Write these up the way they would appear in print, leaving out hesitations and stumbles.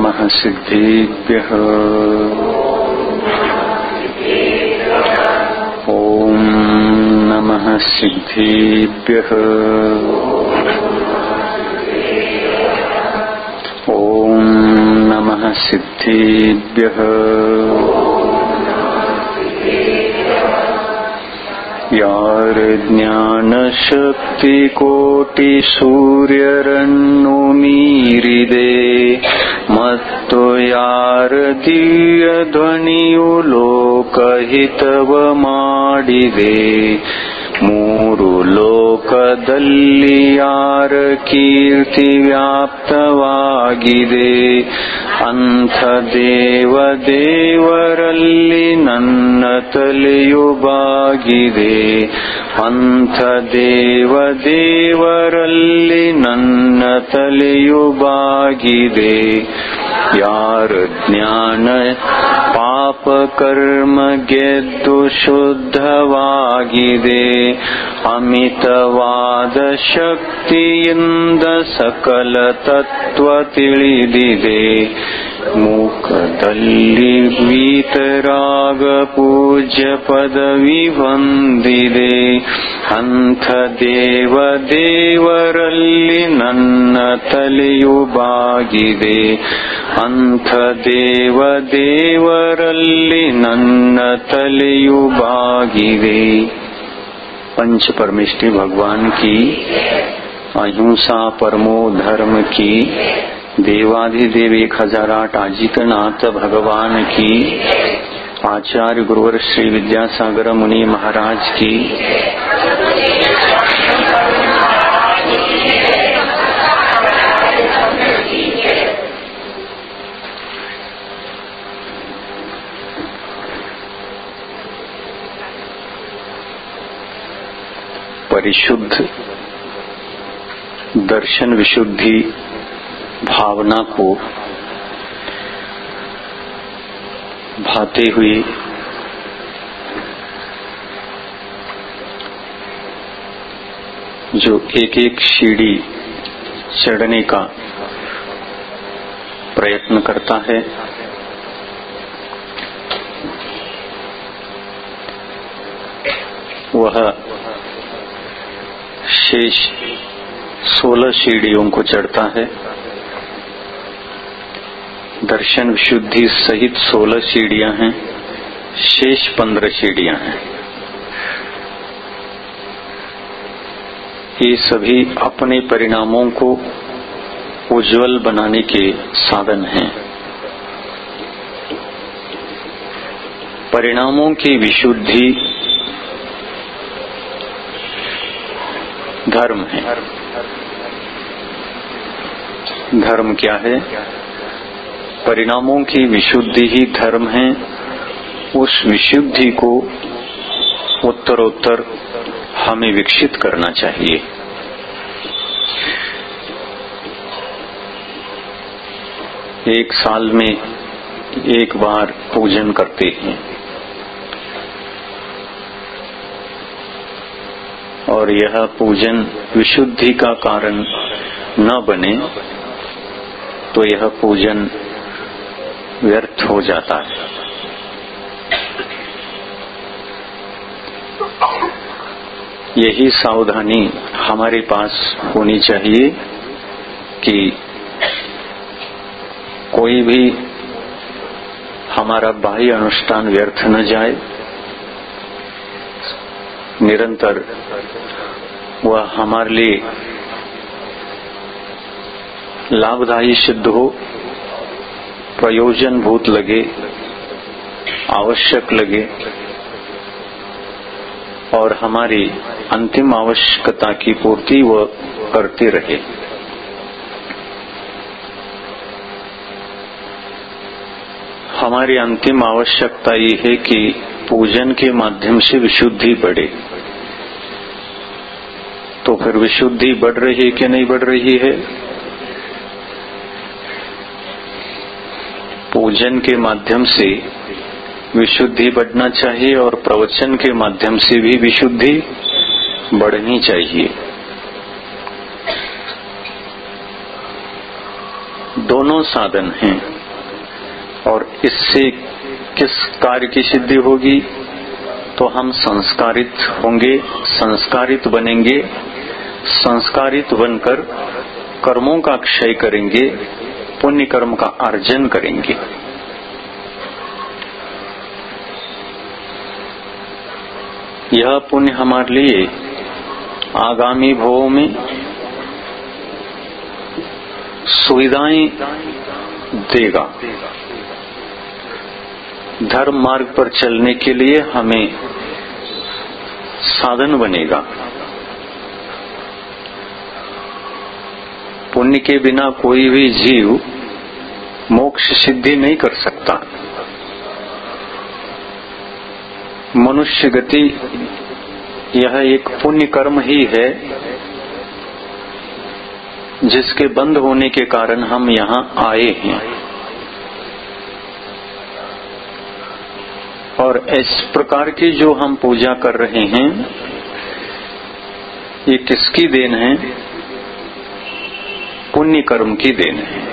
नमः सिद्धेभ्यः। ॐ नमः सिद्धेभ्यः। ॐ नमः सिद्धेभ्यः। यार ज्ञानशक्तिकोटिसूर्यरन्नु मीरिದೆ ಮತ್ತು ಯಾರ ದಿವ್ಯ ಧ್ವನಿಯು ಲೋಕಹಿತವ ಮಾಡಿದೆ. ಮೂರು ಲೋಕದಲ್ಲಿ ಯಾರ ಕೀರ್ತಿ ವ್ಯಾಪ್ತವಾಗಿದೆ, ಅಂಥ ದೇವರಲ್ಲಿ ನನ್ನ ತಲೆಯು ಬಾಗಿದೆ. ಅಂಥ ದೇವರಲ್ಲಿ ನನ್ನ ತಲೆಯು ಬಾಗಿದೆ. ಯಾರ ಜ್ಞಾನ ಪಾಪ ಕರ್ಮ ಗೆದ್ದು ಶುದ್ಧವಾಗಿದೆ, ಅಮಿತವಾದ ಶಕ್ತಿಯಿಂದ ಸಕಲ ತತ್ವ ತಿಳಿದಿದೆ. ಮುಖದಲ್ಲಿ ವೀತರಾಗ ಪೂಜ್ಯ ಪದವಿ ಹೊಂದಿದೆ. ಅಂಥ ದೇವರಲ್ಲಿ ನನ್ನ ತಲೆಯು ಬಾಗಿದೆ. ಅಂಥ ದೇವರಲ್ಲಿ ನನ್ನ ತಲೆಯು ಬಾಗಿದೆ. पंच परमेष्टि भगवान की, अहिंसा परमो धर्म की, देवाधिदेव 1008 अजितनाथ भगवान की, आचार्य गुरुवर श्री विद्यासागर मुनि महाराज की, परिशुद्ध दर्शन विशुद्धि भावना को भाते हुए जो एक एक सीढ़ी चढ़ने का प्रयत्न करता है, वह शेष 16 सीढ़ियों को चढ़ता है। दर्शन विशुद्धि सहित 16 सीढ़ियां हैं, शेष 15 सीढ़ियां हैं। ये सभी अपने परिणामों को उज्जवल बनाने के साधन हैं। परिणामों की विशुद्धि धर्म है। धर्म क्या है? परिणामों की विशुद्धि ही धर्म है। उस विशुद्धि को उत्तरोत्तर हमें विकसित करना चाहिए। एक साल में एक बार पूजन करते हैं और यह पूजन विशुद्धि का कारण न बने तो यह पूजन व्यर्थ हो जाता है। यही सावधानी हमारे पास होनी चाहिए कि कोई भी हमारा बाह्य अनुष्ठान व्यर्थ न जाए। निरंतर वह हमारे लिए लाभदायी सिद्ध हो, प्रयोजनभूत लगे, आवश्यक लगे और हमारी अंतिम आवश्यकता की पूर्ति वह करते रहे। हमारी अंतिम आवश्यकता ये है कि पूजन के माध्यम से विशुद्धि बढ़े। तो फिर विशुद्धि बढ़ रही है कि नहीं बढ़ रही है? पूजन के माध्यम से विशुद्धि बढ़ना चाहिए और प्रवचन के माध्यम से भी विशुद्धि बढ़नी चाहिए। दोनों साधन हैं और इससे किस कार्य की सिद्धि होगी? तो हम संस्कारित होंगे, संस्कारित बनेंगे, संस्कारित बनकर कर्मों का क्षय करेंगे, पुण्य कर्म का अर्जन करेंगे। यह पुण्य हमारे लिए आगामी भवों में सुविधाएं देगा। धर्म मार्ग पर चलने के लिए हमें साधन बनेगा। पुण्य के बिना कोई भी जीव मोक्ष सिद्धि नहीं कर सकता। मनुष्य गति यह एक पुण्य कर्म ही है जिसके बंद होने के कारण हम यहाँ आए हैं। और इस प्रकार की जो हम पूजा कर रहे हैं ये किसकी देन है? पुण्य कर्म की देन है।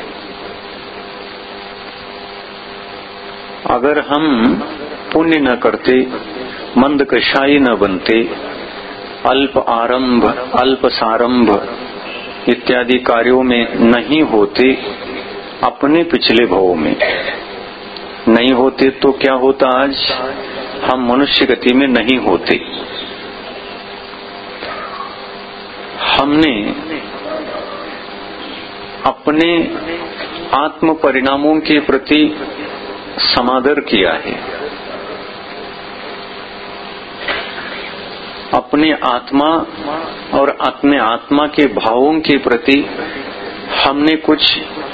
अगर हम पुण्य न करते, मंद कषाई न बनते, अल्प आरंभ, अल्प सारंभ इत्यादि कार्यों में नहीं होते, अपने पिछले भवों में नहीं होते तो क्या होता? आज हम मनुष्य गति में नहीं होते। हमने अपने आत्म परिणामों के प्रति समादर किया है। अपने आत्मा और अपने आत्मा के भावों के प्रति हमने कुछ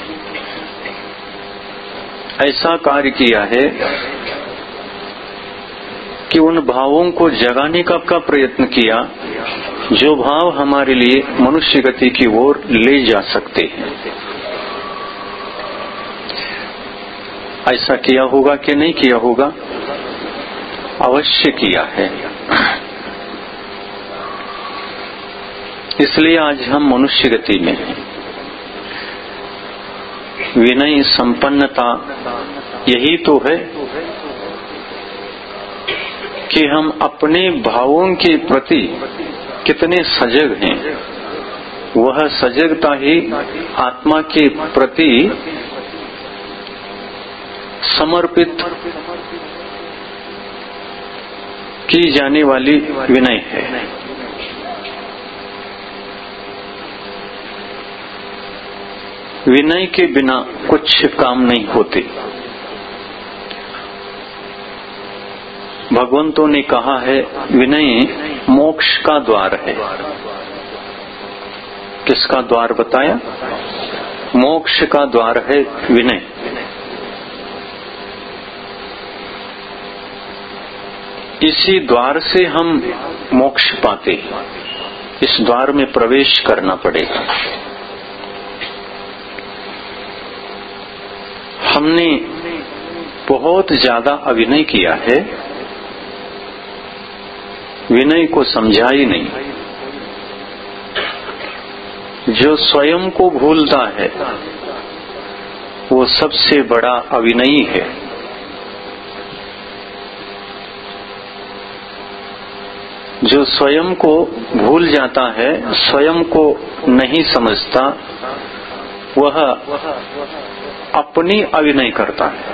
ऐसा कार्य किया है कि उन भावों को जगाने का प्रयत्न किया जो भाव हमारे लिए मनुष्य गति की ओर ले जा सकते हैं। ऐसा किया होगा कि नहीं किया होगा? अवश्य किया है। इसलिए आज हम मनुष्य गति में हैं। विनय संपन्नता यही तो है कि हम अपने भावों के प्रति कितने सजग हैं। वह सजगता ही आत्मा के प्रति समर्पित की जाने वाली विनय है। विनय के बिना कुछ काम नहीं होते। भगवंतों ने कहा है विनय मोक्ष का द्वार है। किसका द्वार बताया? मोक्ष का द्वार है विनय। इसी द्वार से हम मोक्ष पाते। इस द्वार में प्रवेश करना पड़ेगा। हमने बहुत ज्यादा अभिनय किया है, विनय को समझा ही नहीं। जो स्वयं को भूलता है वो सबसे बड़ा अभिनयी है। जो स्वयं को भूल जाता है, स्वयं को नहीं समझता, वह अपनी अभिनय करता है।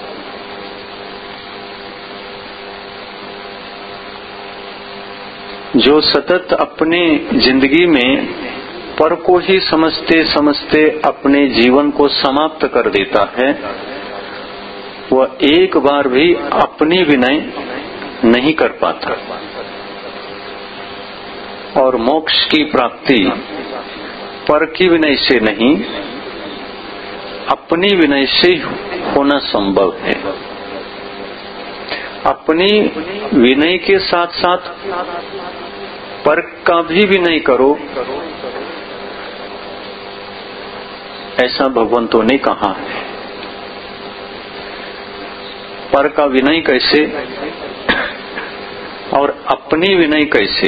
जो सतत अपने जिंदगी में पर को ही समझते समझते अपने जीवन को समाप्त कर देता है, वह एक बार भी अपनी विनय नहीं कर पाता। और मोक्ष की प्राप्ति पर की विनय से नहीं, अपनी विनय से होना संभव है। अपनी विनय के साथ साथ पर का भी विनय करो, ऐसा भगवंतों ने कहा है। पर का विनय कैसे और अपनी विनय कैसे,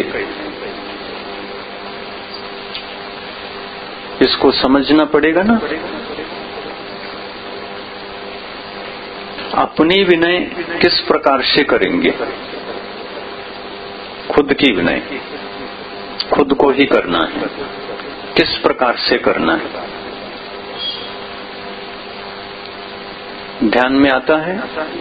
इसको समझना पड़ेगा ना। अपनी विनय किस प्रकार से करेंगे? खुद की विनय खुद को ही करना है। किस प्रकार से करना है? ध्यान में आता है?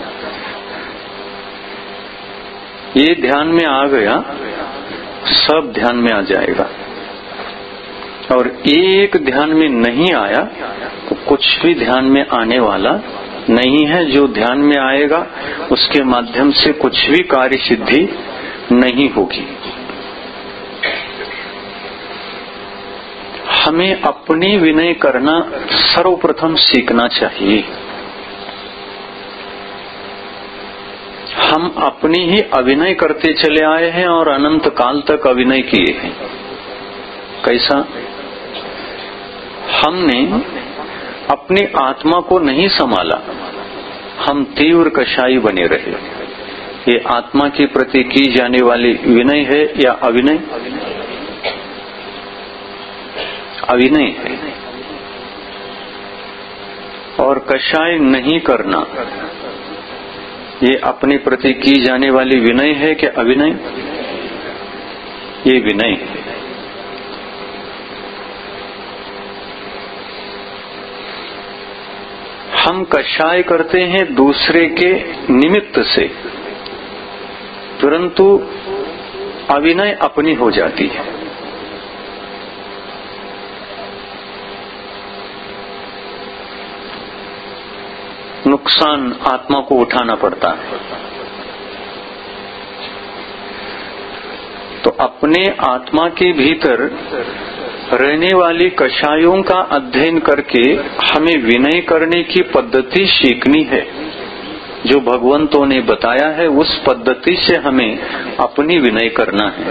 ये ध्यान में आ गया, सब ध्यान में आ जाएगा। और एक ध्यान में नहीं आया तो कुछ भी ध्यान में आने वाला नहीं है। जो ध्यान में आएगा उसके माध्यम से कुछ भी कार्य सिद्धि नहीं होगी। हमें अपनी विनय करना सर्वप्रथम सीखना चाहिए। हम अपनी ही अभिनय करते चले आए हैं और अनंत काल तक अभिनय किए हैं। कैसा? हमने अपनी आत्मा को नहीं संभाला, हम तीव्र कषाई बने रहे। ये आत्मा के प्रति की जाने वाली विनय है या अभिनय? अभिनय है। और कषाय नहीं करना ये अपने प्रति की जाने वाली विनय है कि अभिनय? ये विनय है। हम कषाय करते हैं दूसरे के निमित्त से, परंतु अभिनय अपनी हो जाती है। नुकसान आत्मा को उठाना पड़ता है। तो अपने आत्मा के भीतर रहने वाली कषायों का अध्ययन करके हमें विनय करने की पद्धति सीखनी है। जो भगवंतों ने बताया है उस पद्धति से हमें अपनी विनय करना है।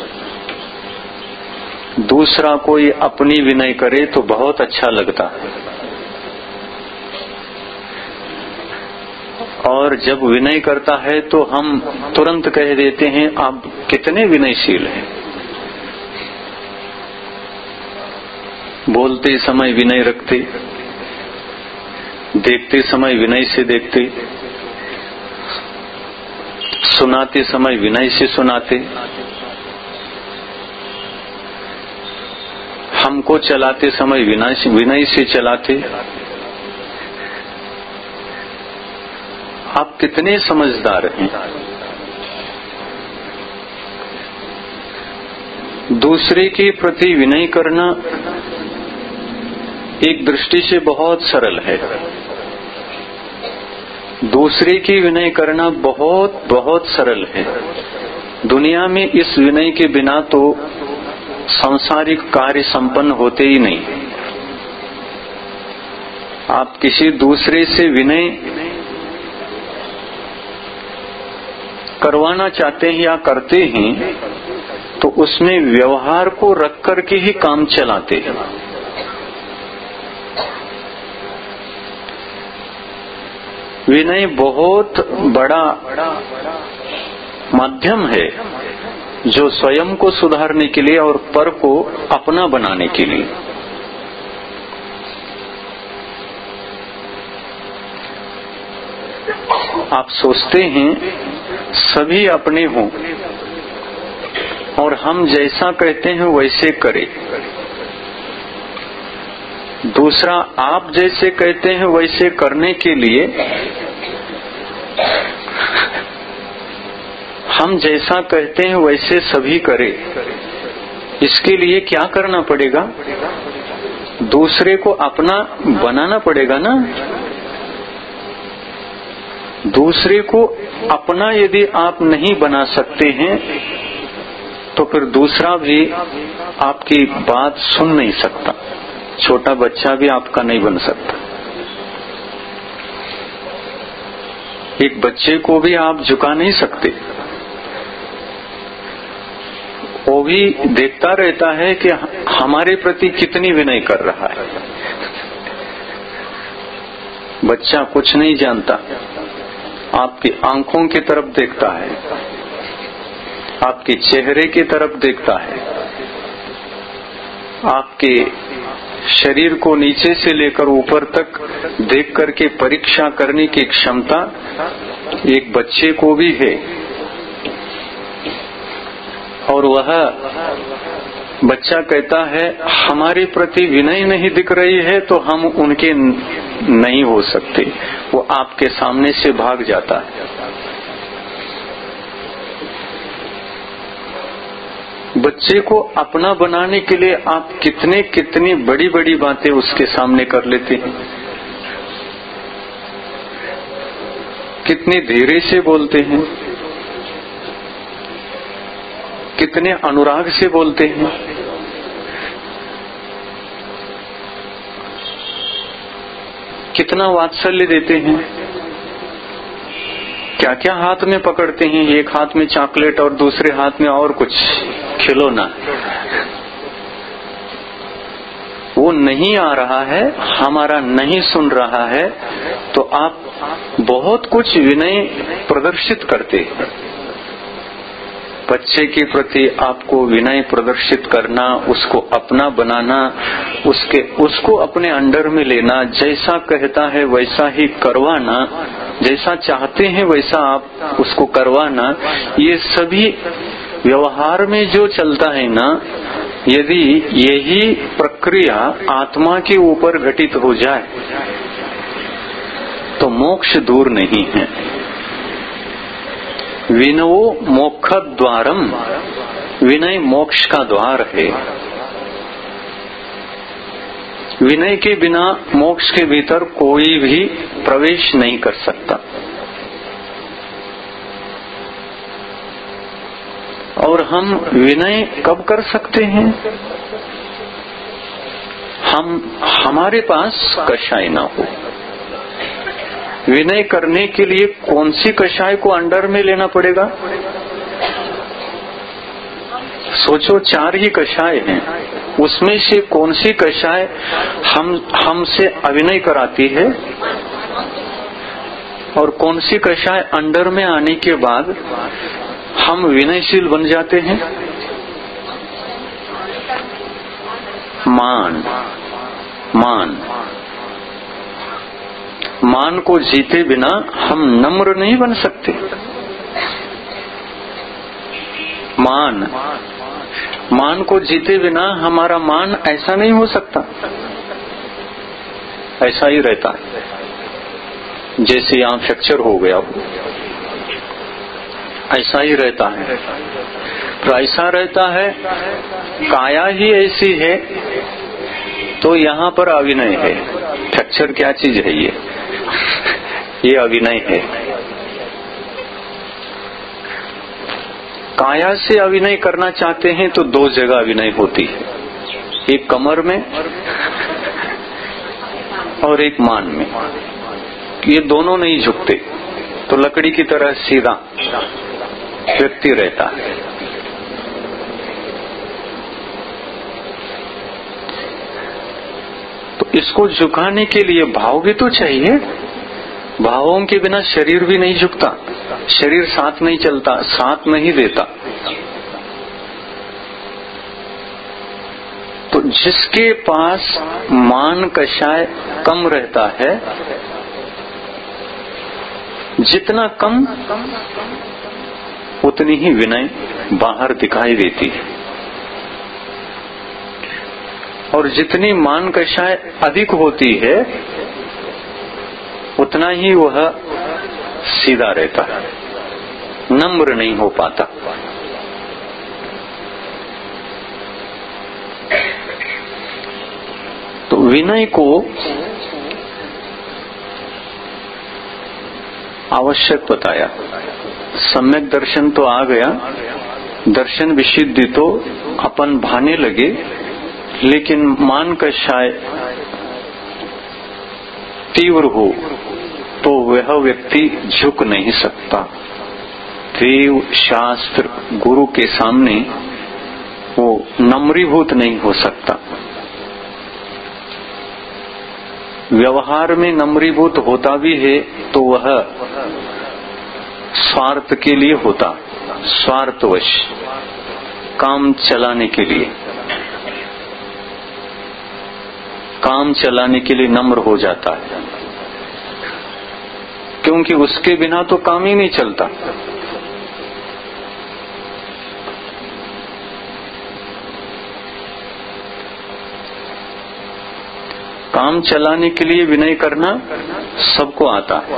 दूसरा कोई अपनी विनय करे तो बहुत अच्छा लगता है, और जब विनय करता है तो हम तुरंत कह देते हैं आप कितने विनयशील हैं। बोलते समय विनय रखते, देखते समय विनय से देखते, सुनाते समय विनय से सुनाते, हमको चलाते समय विनय से चलाते। आप कितने समझदार हैं। दूसरे के प्रति विनय करना एक दृष्टि से बहुत सरल है। दूसरे की विनय करना बहुत बहुत सरल है। दुनिया में इस विनय के बिना तो सांसारिक कार्य संपन्न होते ही नहीं। आप किसी दूसरे से विनय करवाना चाहते हैं या करते हैं तो उसमें व्यवहार को रख करके ही काम चलाते हैं। विनय बहुत बड़ा माध्यम है जो स्वयं को सुधारने के लिए और पर को अपना बनाने के लिए। आप सोचते हैं सभी अपने हों और हम जैसा कहते हैं वैसे करें। दूसरा आप जैसे कहते हैं वैसे करने के लिए हम जैसा कहते हैं वैसे सभी करें। इसके लिए क्या करना पड़ेगा? दूसरे को अपना बनाना पड़ेगा ना। दूसरे को अपना यदि आप नहीं बना सकते हैं तो फिर दूसरा भी आपकी बात सुन नहीं सकता। छोटा बच्चा भी आपका नहीं बन सकता। एक बच्चे को भी आप झुका नहीं सकते। वो भी देखता रहता है कि हमारे प्रति कितनी विनय कर रहा है। बच्चा कुछ नहीं जानता, आपकी आंखों की तरफ देखता है, आपके चेहरे की तरफ देखता है, आपके शरीर को नीचे से लेकर ऊपर तक देख करके परीक्षा करने की क्षमता एक बच्चे को भी है, और वह बच्चा कहता है हमारे प्रति विनय नहीं दिख रही है तो हम उनके नहीं हो सकते, वो आपके सामने से भाग जाता है। बच्चे को अपना बनाने के लिए आप कितनी बड़ी बड़ी बातें उसके सामने कर लेते हैं, कितनी धीरे से बोलते हैं, कितने अनुराग से बोलते हैं, कितना वात्सल्य देते हैं, क्या क्या हाथ में पकड़ते हैं, एक हाथ में चॉकलेट और दूसरे हाथ में और कुछ खिलौना। वो नहीं आ रहा है, हमारा नहीं सुन रहा है, तो आप बहुत कुछ विनय प्रदर्शित करते हैं। बच्चे के प्रति आपको विनय प्रदर्शित करना, उसको अपना बनाना, उसको अपने अंडर में लेना, जैसा कहता है वैसा ही करवाना, जैसा चाहते हैं वैसा आप उसको करवाना, ये सभी व्यवहार में जो चलता है ना, यदि यही प्रक्रिया आत्मा के ऊपर घटित हो जाए तो मोक्ष दूर नहीं है। विनयो मोक्ष द्वारम, विनय मोक्ष का द्वार है। विनय के बिना मोक्ष के भीतर कोई भी प्रवेश नहीं कर सकता। और हम विनय कब कर सकते हैं? हमारे पास कषाय ना हो। विनय करने के लिए कौन सी कषाय को अंडर में लेना पड़ेगा? सोचो, 4 ही कषाय हैं, उसमें से कौन सी कषाय हमसे अभिनय कराती है और कौन सी कषाय अंडर में आने के बाद हम विनयशील बन जाते हैं? मान को जीते बिना हम नम्र नहीं बन सकते। मान को जीते बिना हमारा मान ऐसा नहीं हो सकता, ऐसा ही रहता है जैसे यहाँ फ्रैक्चर हो गया हो, ऐसा ही रहता है। तो ऐसा रहता है, काया ही ऐसी है तो यहाँ पर अभिनय है। फ्रैक्चर क्या चीज है? ये अभिनय है। काया से अभिनय करना चाहते हैं तो 2 जगह अभिनय होती है, एक कमर में और एक मान में। ये दोनों नहीं झुकते तो लकड़ी की तरह सीधा व्यक्ति रहता है। तो इसको झुकाने के लिए भाव भी तो चाहिए। भावों के बिना शरीर भी नहीं झुकता, शरीर साथ नहीं चलता, साथ नहीं देता। तो जिसके पास मान कषाय कम रहता है, जितना कम उतनी ही विनय बाहर दिखाई देती है, और जितनी मान कषाय अधिक होती है उतना ही वह सीधा रहता है, नम्र नहीं हो पाता। तो विनय को आवश्यक बताया। सम्यक दर्शन तो आ गया, दर्शन विशुद्धि तो अपन भाने लगे, लेकिन मान कषाय तीव्र हो तो वह व्यक्ति झुक नहीं सकता। देव शास्त्र गुरु के सामने वो नम्रीभूत नहीं हो सकता। व्यवहार में नम्रीभूत होता भी है तो वह स्वार्थ के लिए होता, स्वार्थवश, काम चलाने के लिए। काम चलाने के लिए नम्र हो जाता है, क्योंकि उसके बिना तो काम ही नहीं चलता। काम चलाने के लिए विनय करना सबको आता है,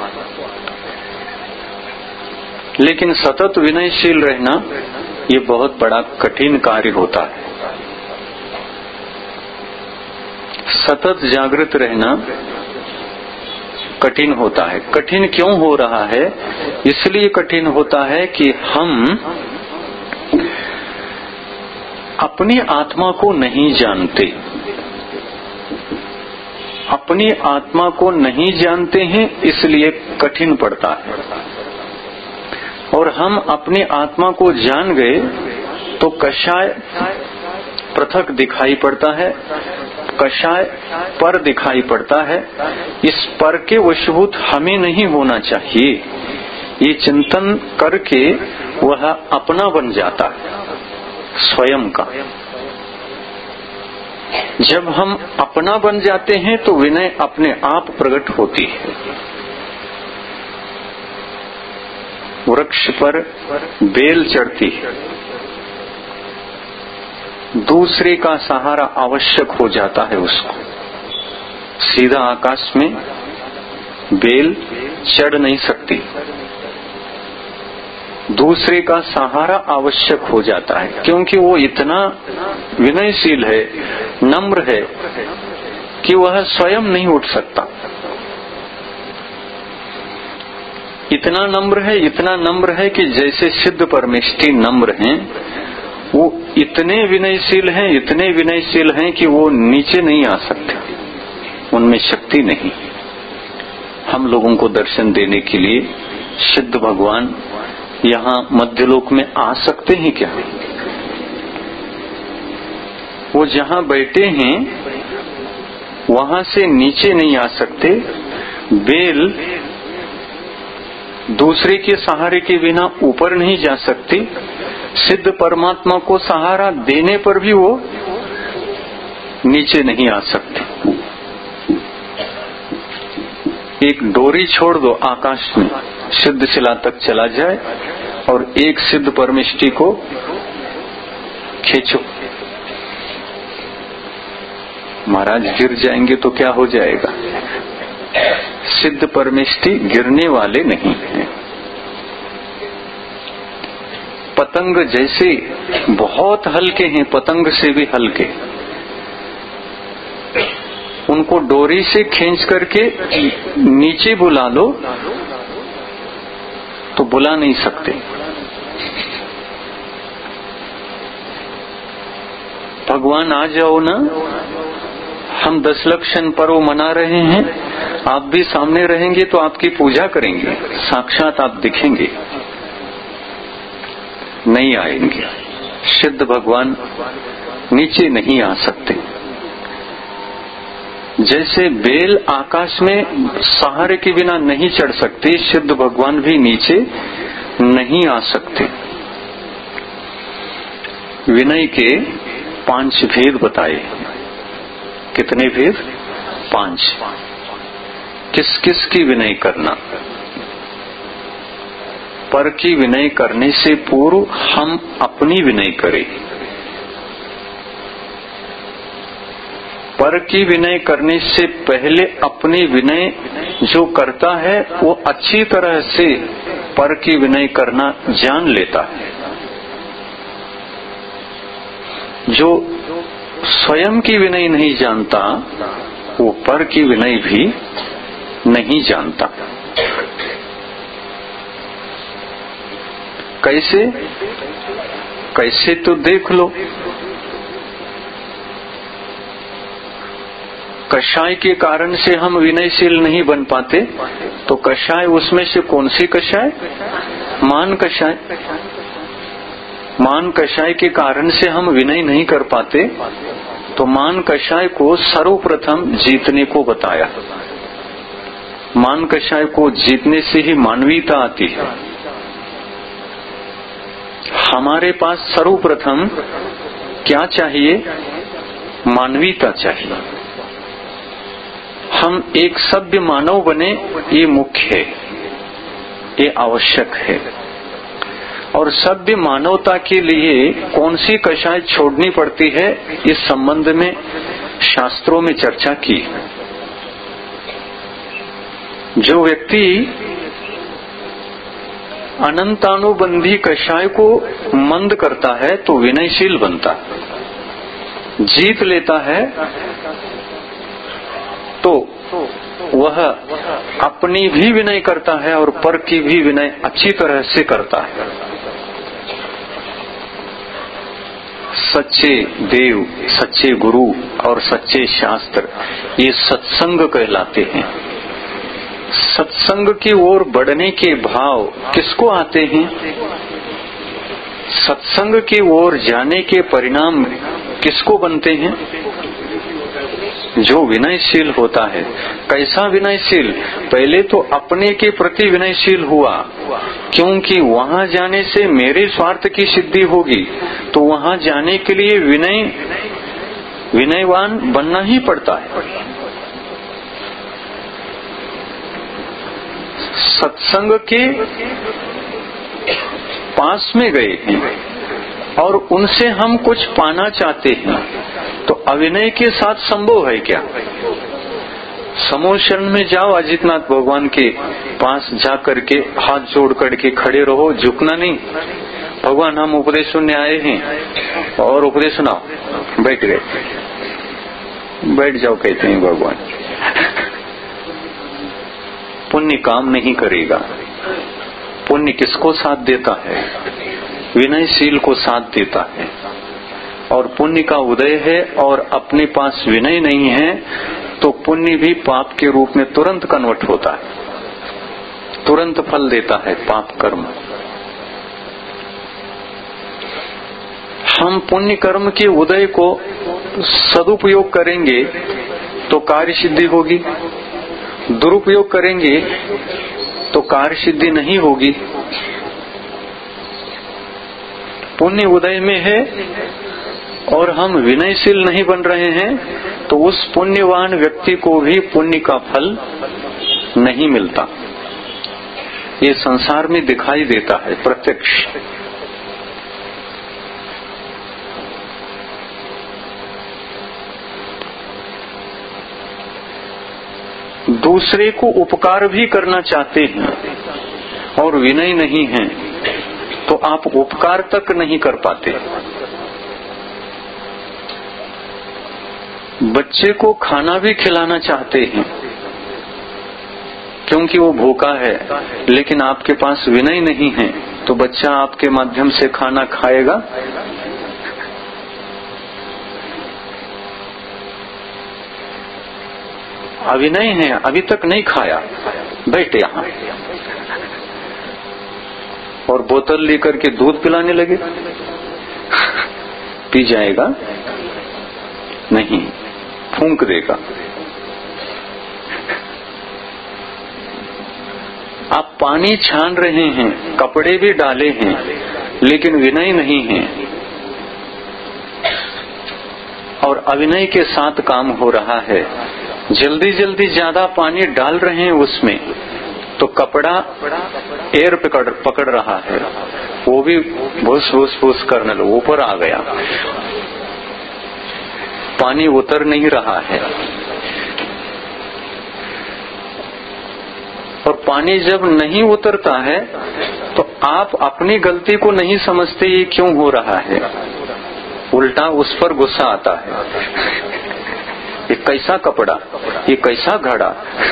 लेकिन सतत विनयशील रहना ये बहुत बड़ा कठिन कार्य होता है। सतत जागृत रहना कठिन होता है। कठिन क्यों हो रहा है? इसलिए कठिन होता है कि हम अपनी आत्मा को नहीं जानते। अपनी आत्मा को नहीं जानते हैं, इसलिए कठिन पड़ता है। और हम अपनी आत्मा को जान गए तो कषाय पृथक दिखाई पड़ता है, कषाय पर दिखाई पड़ता है। इस पर के वशीभूत हमें नहीं होना चाहिए, ये चिंतन करके वह अपना बन जाता है, स्वयं का। जब हम अपना बन जाते हैं तो विनय अपने आप प्रकट होती है। वृक्ष पर बेल चढ़ती है, दूसरे का सहारा आवश्यक हो जाता है उसको। सीधा आकाश में बेल चढ़ नहीं सकती, दूसरे का सहारा आवश्यक हो जाता है, क्योंकि वो इतना विनयशील है, नम्र है कि वह स्वयं नहीं उठ सकता। इतना नम्र है कि जैसे सिद्ध परमेष्ठी नम्र हैं, वो इतने विनयशील हैं कि वो नीचे नहीं आ सकते, उनमें शक्ति नहीं। हम लोगों को दर्शन देने के लिए सिद्ध भगवान यहाँ मध्यलोक में आ सकते हैं क्या? वो जहाँ बैठे हैं वहां से नीचे नहीं आ सकते। बेल दूसरे के सहारे के बिना ऊपर नहीं जा सकती। सिद्ध परमात्मा को सहारा देने पर भी वो नीचे नहीं आ सकते। एक डोरी छोड़ दो आकाश में, सिद्ध शिला तक चला जाए, और एक सिद्ध परमेष्ठी को खींचो, महाराज गिर जाएंगे तो क्या हो जाएगा? सिद्ध परमेष्ठी गिरने वाले नहीं हैं। पतंग जैसे बहुत हल्के हैं, पतंग से भी हल्के, उनको डोरी से खींच करके नीचे बुला लो तो बुला नहीं सकते। भगवान आ जाओ ना, हम 10 लक्षण पर्व मना रहे हैं, आप भी सामने रहेंगे तो आपकी पूजा करेंगे, साक्षात आप दिखेंगे। नहीं आएंगे, सिद्ध भगवान नीचे नहीं आ सकते। जैसे बेल आकाश में सहारे के बिना नहीं चढ़ सकती, सिद्ध भगवान भी नीचे नहीं आ सकते। विनय के 5 भेद बताए। कितने भेद? 5। किस किस की विनय करना? पर की विनय करने से पूर्व हम अपनी विनय करें। पर की विनय करने से पहले अपनी विनय जो करता है वो अच्छी तरह से पर की विनय करना जान लेता है। जो स्वयं की विनय नहीं जानता वो पर की विनय भी नहीं जानता। कैसे? कैसे तो देख लो। कषाय के कारण से हम विनयशील नहीं बन पाते, तो कषाय उसमें से कौन सी कषाय? मान कषाय। मान कषाय के कारण से हम विनय नहीं कर पाते, तो मान कषाय को सर्वप्रथम जीतने को बताया। मान कषाय को जीतने से ही मानवीयता आती है। हमारे पास सर्वप्रथम क्या चाहिए? मानवीयता चाहिए। हम एक सभ्य मानव बने, ये मुख्य है, ये आवश्यक है। और सभ्य मानवता के लिए कौन सी कषाय छोड़नी पड़ती है, इस संबंध में शास्त्रों में चर्चा की। जो व्यक्ति अनंतानुबंधी कषाय को मंद करता है तो विनयशील बनता है, जीत लेता है तो वह अपनी भी विनय करता है और पर की भी विनय अच्छी तरह से करता है। सच्चे देव, सच्चे गुरु और सच्चे शास्त्र ये सत्संग कहलाते हैं। सत्संग की ओर बढ़ने के भाव किसको आते हैं? सत्संग की ओर जाने के परिणाम किसको बनते हैं? जो विनयशील होता है। कैसा विनयशील? पहले तो अपने के प्रति विनयशील हुआ, क्योंकि वहां जाने से मेरे स्वार्थ की सिद्धि होगी, तो वहां जाने के लिए विनयवान बनना ही पड़ता है। सत्संग के पास में गए हैं और उनसे हम कुछ पाना चाहते हैं, तो अविनय के साथ संभव है क्या? समूह शरण में जाओ, अजितनाथ भगवान के पास जा करके हाथ जोड़ करके खड़े रहो, झुकना नहीं। भगवान हम उपदेश सुनने आए हैं और उपदेश सुनाओ। बैठ गए, बैठ जाओ कहते हैं भगवान। पुण्य काम नहीं करेगा। पुण्य किसको साथ देता है? विनयशील को साथ देता है। और पुण्य का उदय है और अपने पास विनय नहीं है तो पुण्य भी पाप के रूप में तुरंत कन्वर्ट होता है, तुरंत फल देता है पाप कर्म। हम पुण्य कर्म के उदय को सदुपयोग करेंगे तो कार्य सिद्धि होगी, दुरुपयोग करेंगे तो कार्य सिद्धि नहीं होगी। पुण्य उदय में है और हम विनयशील नहीं बन रहे हैं तो उस पुण्यवान व्यक्ति को भी पुण्य का फल नहीं मिलता। ये संसार में दिखाई देता है प्रत्यक्ष। दूसरे को उपकार भी करना चाहते हैं और विनय नहीं है तो आप उपकार तक नहीं कर पाते। बच्चे को खाना भी खिलाना चाहते हैं क्योंकि वो भूखा है, लेकिन आपके पास विनय नहीं है तो बच्चा आपके माध्यम से खाना खाएगा? अविनय है, अभी तक नहीं खाया, बैठ यहाँ। और बोतल लेकर के दूध पिलाने लगे, पी जाएगा? नहीं, फूंक देगा। आप पानी छान रहे हैं, कपड़े भी डाले हैं, लेकिन विनय नहीं है और अविनय के साथ काम हो रहा है। जल्दी जल्दी ज्यादा पानी डाल रहे हैं उसमें तो कपड़ा एयर पकड़ रहा है, वो भी भूस भूस भूस करने लगा, ऊपर आ गया, पानी उतर नहीं रहा है। और पानी जब नहीं उतरता है तो आप अपनी गलती को नहीं समझते ये क्यों हो रहा है, उल्टा उस पर गुस्सा आता है। ये कैसा कपड़ा, ये कैसा घड़ा,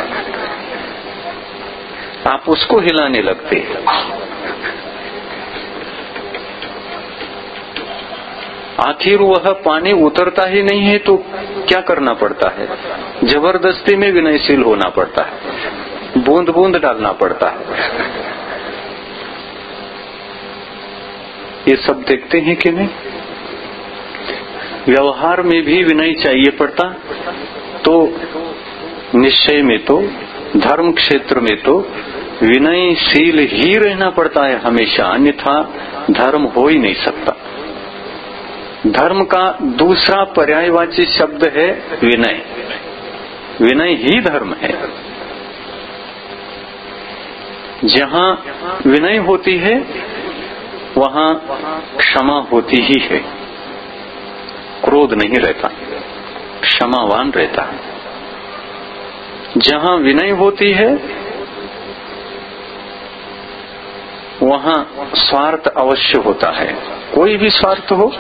आप उसको हिलाने लगते। आखिर वह पानी उतरता ही नहीं है तो क्या करना पड़ता है? जबरदस्ती में विनयशील होना पड़ता है, बूंद बूंद डालना पड़ता है। ये सब देखते हैं कि नहीं? व्यवहार में भी विनय चाहिए पड़ता, तो निश्चय में तो धर्म क्षेत्र में तो विनयशील ही रहना पड़ता है हमेशा, अन्यथा धर्म हो ही नहीं सकता। धर्म का दूसरा पर्यायवाची शब्द है विनय। विनय ही धर्म है। जहां विनय होती है वहां क्षमा होती ही है। क्रोध नहीं रहता, क्षमावान रहता है। जहां विनय होती है वहां स्वार्थ अवश्य होता है। कोई भी स्वार्थ हो,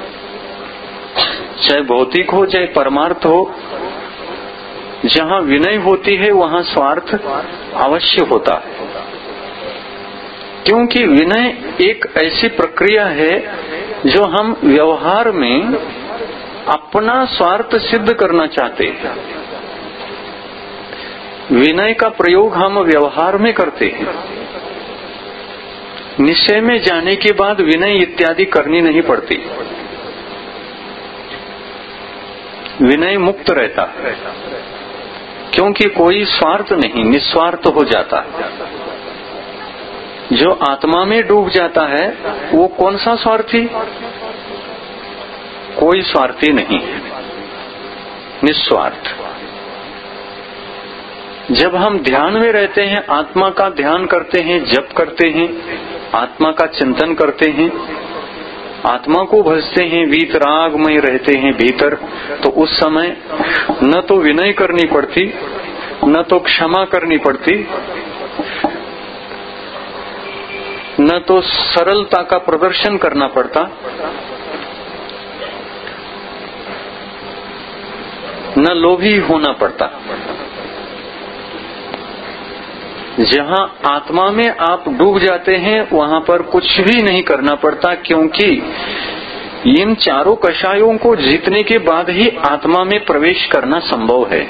चाहे भौतिक हो चाहे परमार्थ हो, जहां विनय होती है वहां स्वार्थ अवश्य होता है। क्योंकि विनय एक ऐसी प्रक्रिया है जो हम व्यवहार में अपना स्वार्थ सिद्ध करना चाहते हैं। विनय का प्रयोग हम व्यवहार में करते हैं। निश्चय में जाने के बाद विनय इत्यादि करनी नहीं पड़ती। विनय मुक्त रहता है क्योंकि कोई स्वार्थ नहीं, निस्वार्थ हो जाता है। जो आत्मा में डूब जाता है वो कौन सा स्वार्थी? कोई स्वार्थी नहीं है, निस्वार्थ। जब हम ध्यान में रहते हैं, आत्मा का ध्यान करते हैं, जप करते हैं, आत्मा का चिंतन करते हैं, आत्मा को भजते हैं, वीतरागमय रहते हैं भीतर, तो उस समय न तो विनय करनी पड़ती, न तो क्षमा करनी पड़ती, न तो सरलता का प्रदर्शन करना पड़ता, न लोभी होना पड़ता। जहां आत्मा में आप डूब जाते हैं वहां पर कुछ भी नहीं करना पड़ता, क्योंकि इन चारों कषायों को जीतने के बाद ही आत्मा में प्रवेश करना संभव है।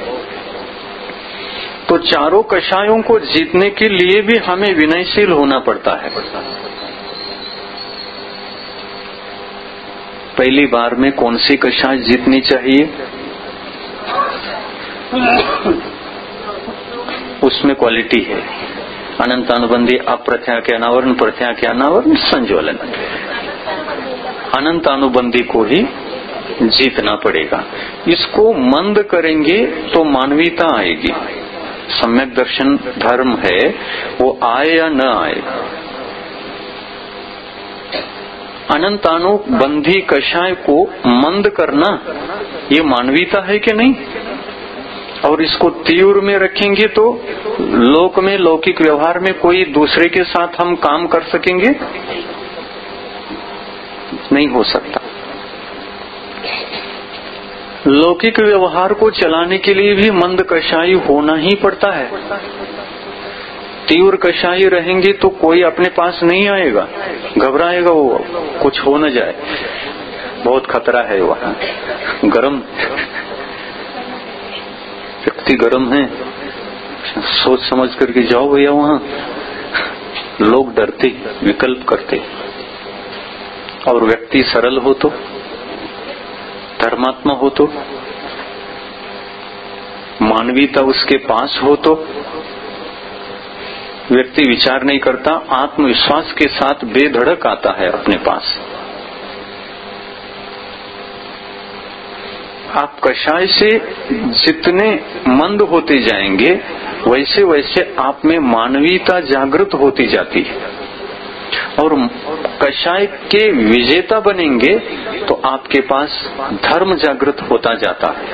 तो चारों कषायों को जीतने के लिए भी हमें विनयशील होना पड़ता है। पहली बार में कौन सी कषाय जीतनी चाहिए? उसमें क्वालिटी है। अनंत अनुबंधी अप्रत्या के अनावरण, प्रत्या के अनावरण, संज्वलन। अनंत अनुबंधी को ही जीतना पड़ेगा। इसको मंद करेंगे तो मानवीयता आएगी। सम्यक दर्शन धर्म है, वो आए या न आए। अनंतानुबंधी कषाय को मंद करना ये मानवीयता है कि नहीं? और इसको तीव्र में रखेंगे तो लोक में, लौकिक व्यवहार में कोई दूसरे के साथ हम काम कर सकेंगे? नहीं हो सकता। लौकिक व्यवहार को चलाने के लिए भी मंद कषाय होना ही पड़ता है। तीव्र कषाय रहेंगे तो कोई अपने पास नहीं आएगा, घबराएगा, वो कुछ हो न जाए, बहुत खतरा है वहाँ। गरम व्यक्ति गरम है, सोच समझ करके जाओ भैया वहाँ। लोग डरते, विकल्प करते। और व्यक्ति सरल हो तो, धर्मात्मा हो तो, मानवीयता उसके पास हो तो व्यक्ति विचार नहीं करता, आत्मविश्वास के साथ बेधड़क आता है अपने पास। आप कषाय से जितने मंद होते जाएंगे वैसे वैसे आप में मानवीयता जागृत होती जाती है, और कषाय के विजेता बनेंगे तो आपके पास धर्म जागृत होता जाता है।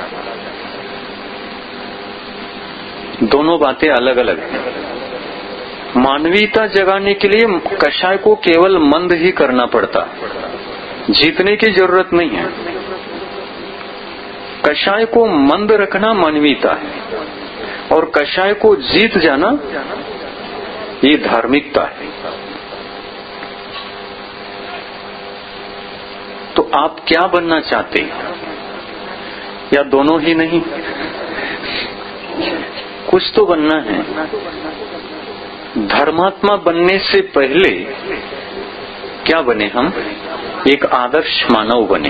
दोनों बातें अलग अलग हैं। मानवीयता जगाने के लिए कषाय को केवल मंद ही करना पड़ता, जीतने की जरूरत नहीं है। कषाय को मंद रखना मानवीयता है, और कषाय को जीत जाना ये धार्मिकता है। तो आप क्या बनना चाहते हैं? या दोनों ही नहीं? कुछ तो बनना है। धर्मात्मा बनने से पहले क्या बने हम? एक आदर्श मानव बने।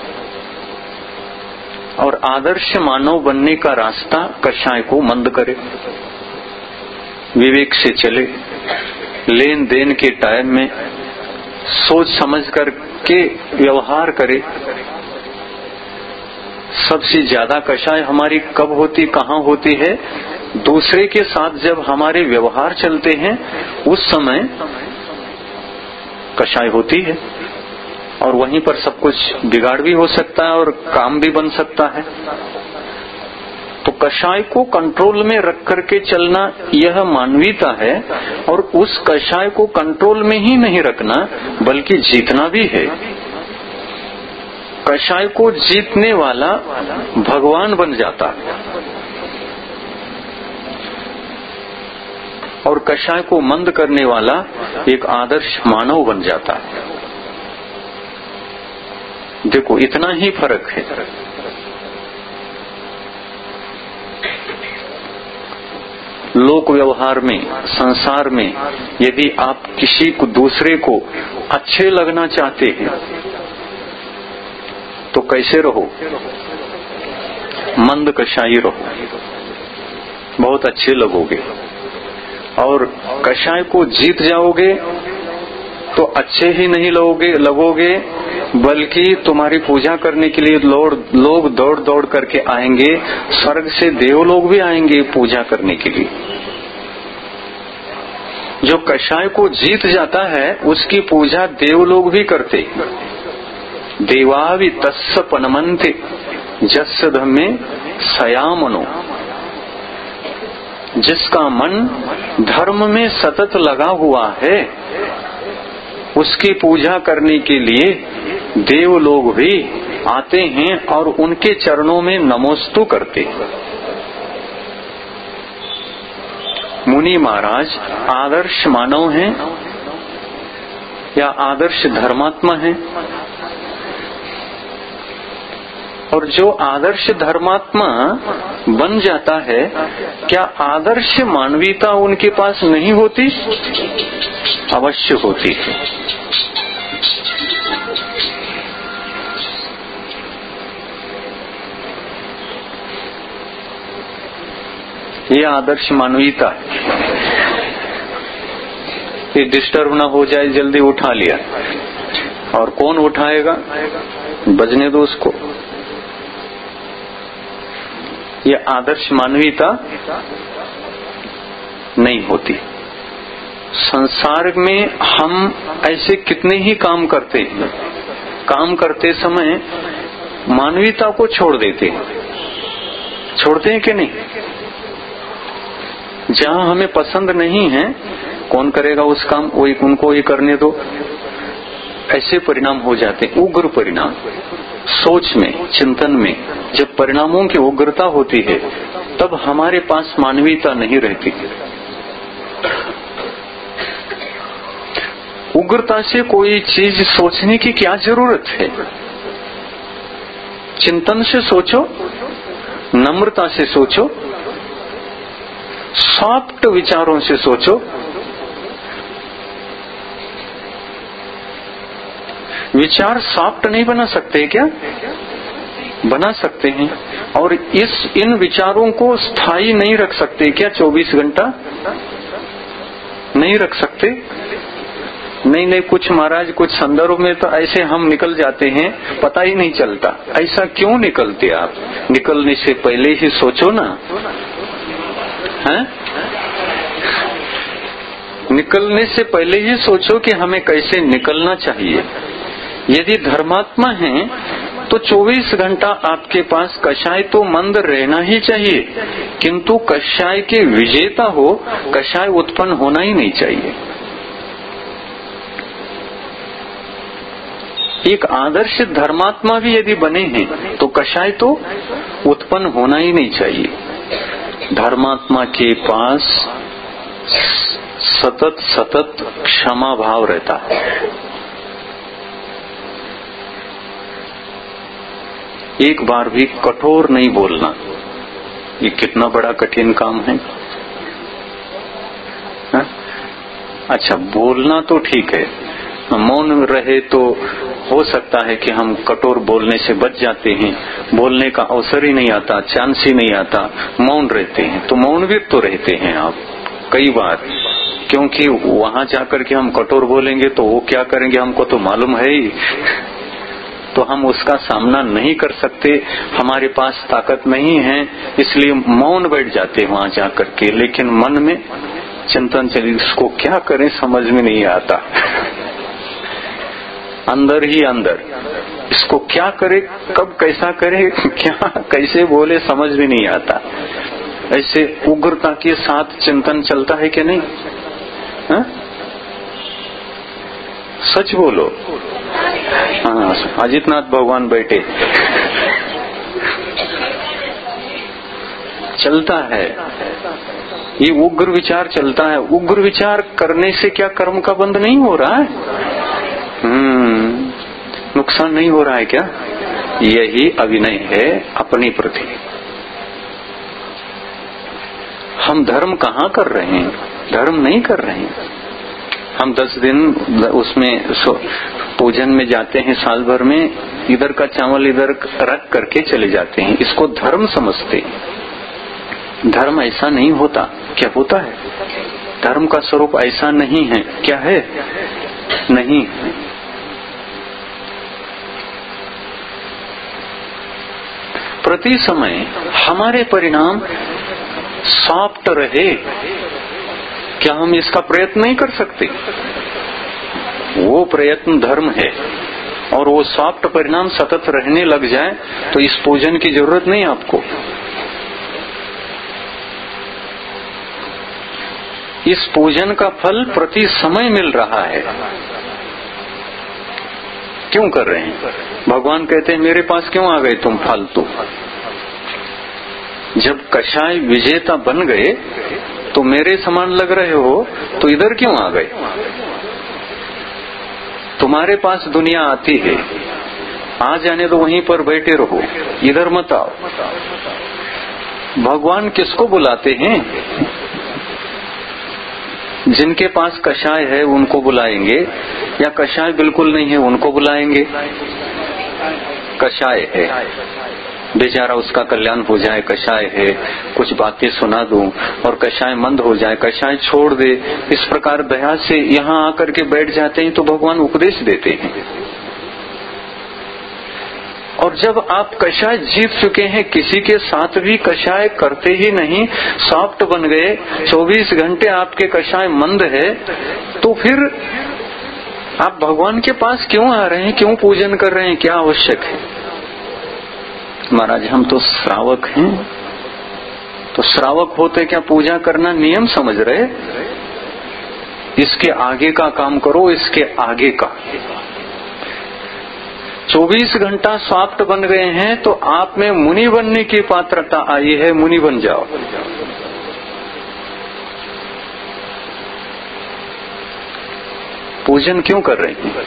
और आदर्श मानव बनने का रास्ता कषाय को मंद करे, विवेक से चले, लेन देन के टाइम में सोच समझ कर के व्यवहार करे, सबसे ज्यादा कषाय हमारी कब होती, कहाँ होती है? दूसरे के साथ जब हमारे व्यवहार चलते हैं उस समय कषाय होती है, और वहीं पर सब कुछ बिगाड़ भी हो सकता है और काम भी बन सकता है। तो कषाय को कंट्रोल में रख करके चलना यह मानवीयता है, और उस कषाय को कंट्रोल में ही नहीं रखना बल्कि जीतना भी है। कषाय को जीतने वाला भगवान बन जाता है, और कषाय को मंद करने वाला एक आदर्श मानव बन जाता है। देखो इतना ही फर्क है। लोक व्यवहार में, संसार में यदि आप किसी को, दूसरे को अच्छे लगना चाहते हैं तो कैसे रहो? मंद कषाई रहो, बहुत अच्छे लगोगे। और कषाय को जीत जाओगे तो अच्छे ही नहीं लगोगे बल्कि तुम्हारी पूजा करने के लिए लोग दौड़ दौड़ करके आएंगे। स्वर्ग से देवलोग भी आएंगे पूजा करने के लिए। जो कषाय को जीत जाता है उसकी पूजा देवलोग भी करते। देवावि तस्य पनमन्ते जस्य धम्मे सयामनो। जिसका मन धर्म में सतत लगा हुआ है उसकी पूजा करने के लिए देवलोग भी आते हैं और उनके चरणों में नमोस्तु करते। मुनि महाराज आदर्श मानव हैं या आदर्श धर्मात्मा हैं? और जो आदर्श धर्मात्मा बन जाता है, क्या आदर्श मानवीयता उनके पास नहीं होती? अवश्य होती है। ये आदर्श मानवीयता है। ये डिस्टर्ब ना हो जाए, जल्दी उठा लिया, और कौन उठाएगा? बजने दो उसको। ये आदर्श मानवीयता नहीं होती। संसार में हम ऐसे कितने ही काम करते हैं, काम करते समय मानवीयता को छोड़ देते हैं। छोड़ते हैं कि नहीं? जहां हमें पसंद नहीं है, कौन करेगा उस काम? वही उनको ही करने दो। ऐसे परिणाम हो जाते हैं, उग्र परिणाम। सोच में, चिंतन में जब परिणामों की उग्रता होती है तब हमारे पास मानवीयता नहीं रहती। उग्रता से कोई चीज सोचने की क्या जरूरत है? चिंतन से सोचो, नम्रता से सोचो, सॉफ्ट विचारों से सोचो। विचार सॉफ्ट नहीं बना सकते क्या? बना सकते हैं। और इन विचारों को स्थायी नहीं रख सकते क्या? 24 घंटा नहीं रख सकते। नहीं, कुछ महाराज, कुछ संदर्भ में तो ऐसे हम निकल जाते हैं, पता ही नहीं चलता। ऐसा क्यों निकलते आप? निकलने से पहले ही सोचो ना, हैं? निकलने से पहले ही सोचो कि हमें कैसे निकलना चाहिए। यदि धर्मात्मा हैं तो 24 घंटा आपके पास कषाय तो मंद रहना ही चाहिए, किंतु कषाय के विजेता हो, कषाय उत्पन्न होना ही नहीं चाहिए। एक आदर्श धर्मात्मा भी यदि बने हैं तो कषाय तो उत्पन्न होना ही नहीं चाहिए। धर्मात्मा के पास सतत क्षमा भाव रहता है। एक बार भी कठोर नहीं बोलना। ये कितना बड़ा कठिन काम है। हा? अच्छा, बोलना तो ठीक है, मौन रहे तो हो सकता है कि हम कठोर बोलने से बच जाते हैं। बोलने का अवसर ही नहीं आता, चांस ही नहीं आता, मौन रहते हैं। तो मौन भी तो रहते हैं आप कई बार, क्योंकि वहां जाकर के हम कठोर बोलेंगे तो वो क्या करेंगे हमको तो मालूम है ही। तो हम उसका सामना नहीं कर सकते, हमारे पास ताकत नहीं है, इसलिए मौन बैठ जाते वहां जाकर के। लेकिन मन में चिंतन चली, इसको क्या करें समझ में नहीं आता, अंदर ही अंदर इसको क्या करे, कब कैसा करे, क्या कैसे बोले समझ में नहीं आता। ऐसे उग्रता के साथ चिंतन चलता है कि नहीं? हा? सच बोलो। हाँ, अजितनाथ भगवान बैठे, चलता है ये उग्र विचार, चलता है। उग्र विचार करने से क्या कर्म का बंध नहीं हो रहा है? नुकसान नहीं हो रहा है क्या? यही अभिनय है अपनी प्रति। हम धर्म कहाँ कर रहे हैं? धर्म नहीं कर रहे हैं। हम 10 दिन उसमें पूजन में जाते हैं, साल भर में इधर का चावल इधर रख करके चले जाते हैं, इसको धर्म समझते हैं। धर्म ऐसा नहीं होता। क्या होता है? धर्म का स्वरूप ऐसा नहीं है। क्या है? नहीं। प्रति समय हमारे परिणाम सॉफ्ट रहे, क्या हम इसका प्रयत्न नहीं कर सकते? वो प्रयत्न धर्म है, और वो सॉफ्ट परिणाम सतत रहने लग जाए तो इस पूजन की जरूरत नहीं आपको। इस पूजन का फल प्रति समय मिल रहा है। क्यों कर रहे हैं? भगवान कहते हैं मेरे पास क्यों आ गए तुम फालतू? जब कषाय विजेता बन गए तो मेरे समान लग रहे हो, तो इधर क्यों आ गए? तुम्हारे पास दुनिया आती है, आ जाने तो वहीं पर बैठे रहो, इधर मत आओ। भगवान किसको बुलाते हैं? जिनके पास कषाय है उनको बुलाएंगे, या कषाय बिल्कुल नहीं है उनको बुलाएंगे? कषाय है, बेचारा उसका कल्याण हो जाए, कषाय है, कुछ बातें सुना दूं और कषाय मंद हो जाए, कषाय छोड़ दे, इस प्रकार दया से यहाँ आकर के बैठ जाते हैं तो भगवान उपदेश देते हैं। और जब आप कषाय जीत चुके हैं, किसी के साथ भी कषाय करते ही नहीं, सॉफ्ट बन गए, 24 घंटे आपके कषाय मंद है, तो फिर आप भगवान के पास क्यों आ रहे हैं? क्यों पूजन कर रहे हैं? क्या आवश्यक है? महाराज हम तो श्रावक हैं, तो श्रावक होते क्या पूजा करना नियम समझ रहे? इसके आगे का काम करो, इसके आगे का। 24 घंटा सॉफ्ट बन गए हैं तो आप में मुनि बनने की पात्रता आई है, मुनि बन जाओ। पूजन क्यों कर रहे हैं?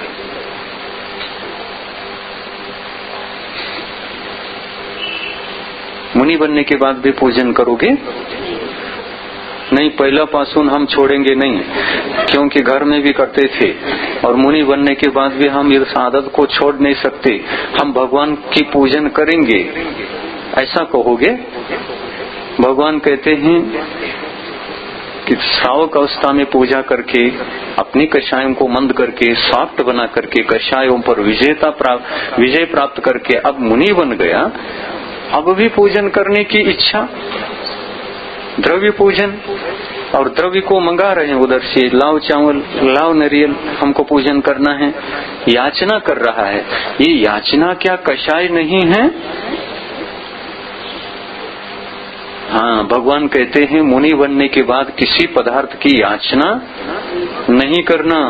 मुनि बनने के बाद भी पूजन करोगे? नहीं, पहला पासून हम छोड़ेंगे नहीं, क्योंकि घर में भी करते थे, और मुनि बनने के बाद भी हम इस आदत को छोड़ नहीं सकते। हम भगवान की पूजन करेंगे, ऐसा कहोगे? भगवान कहते हैं कि श्रावक अवस्था में पूजा करके, अपनी कषायों को मंद करके, सॉफ्ट बना करके, कषायों पर विजय प्राप्त करके अब मुनि बन गया, अब भी पूजन करने की इच्छा, द्रव्य पूजन, और द्रव्य को मंगा रहे हैं उधर से, लाओ चावल, लाओ नारियल, हमको पूजन करना है, याचना कर रहा है। ये याचना क्या कषाय नहीं है? हाँ, भगवान कहते हैं मुनि बनने के बाद किसी पदार्थ की याचना नहीं करना।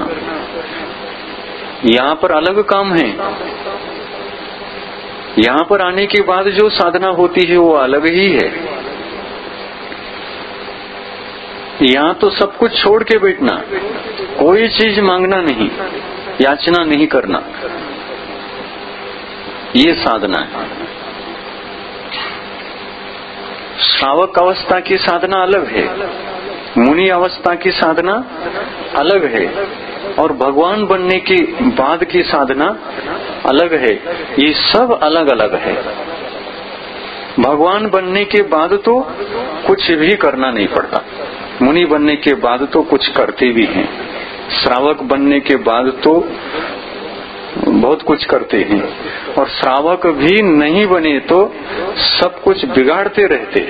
यहाँ पर अलग काम है, यहाँ पर आने के बाद जो साधना होती है वो अलग ही है। यहाँ तो सब कुछ छोड़ के बैठना, कोई चीज मांगना नहीं, याचना नहीं करना, ये साधना है। श्रावक अवस्था की साधना अलग है, मुनि अवस्था की साधना अलग है, और भगवान बनने के बाद की साधना अलग है। ये सब अलग अलग है। भगवान बनने के बाद तो कुछ भी करना नहीं पड़ता, मुनि बनने के बाद तो कुछ करते भी हैं, श्रावक बनने के बाद तो बहुत कुछ करते हैं, और श्रावक भी नहीं बने तो सब कुछ बिगाड़ते रहते।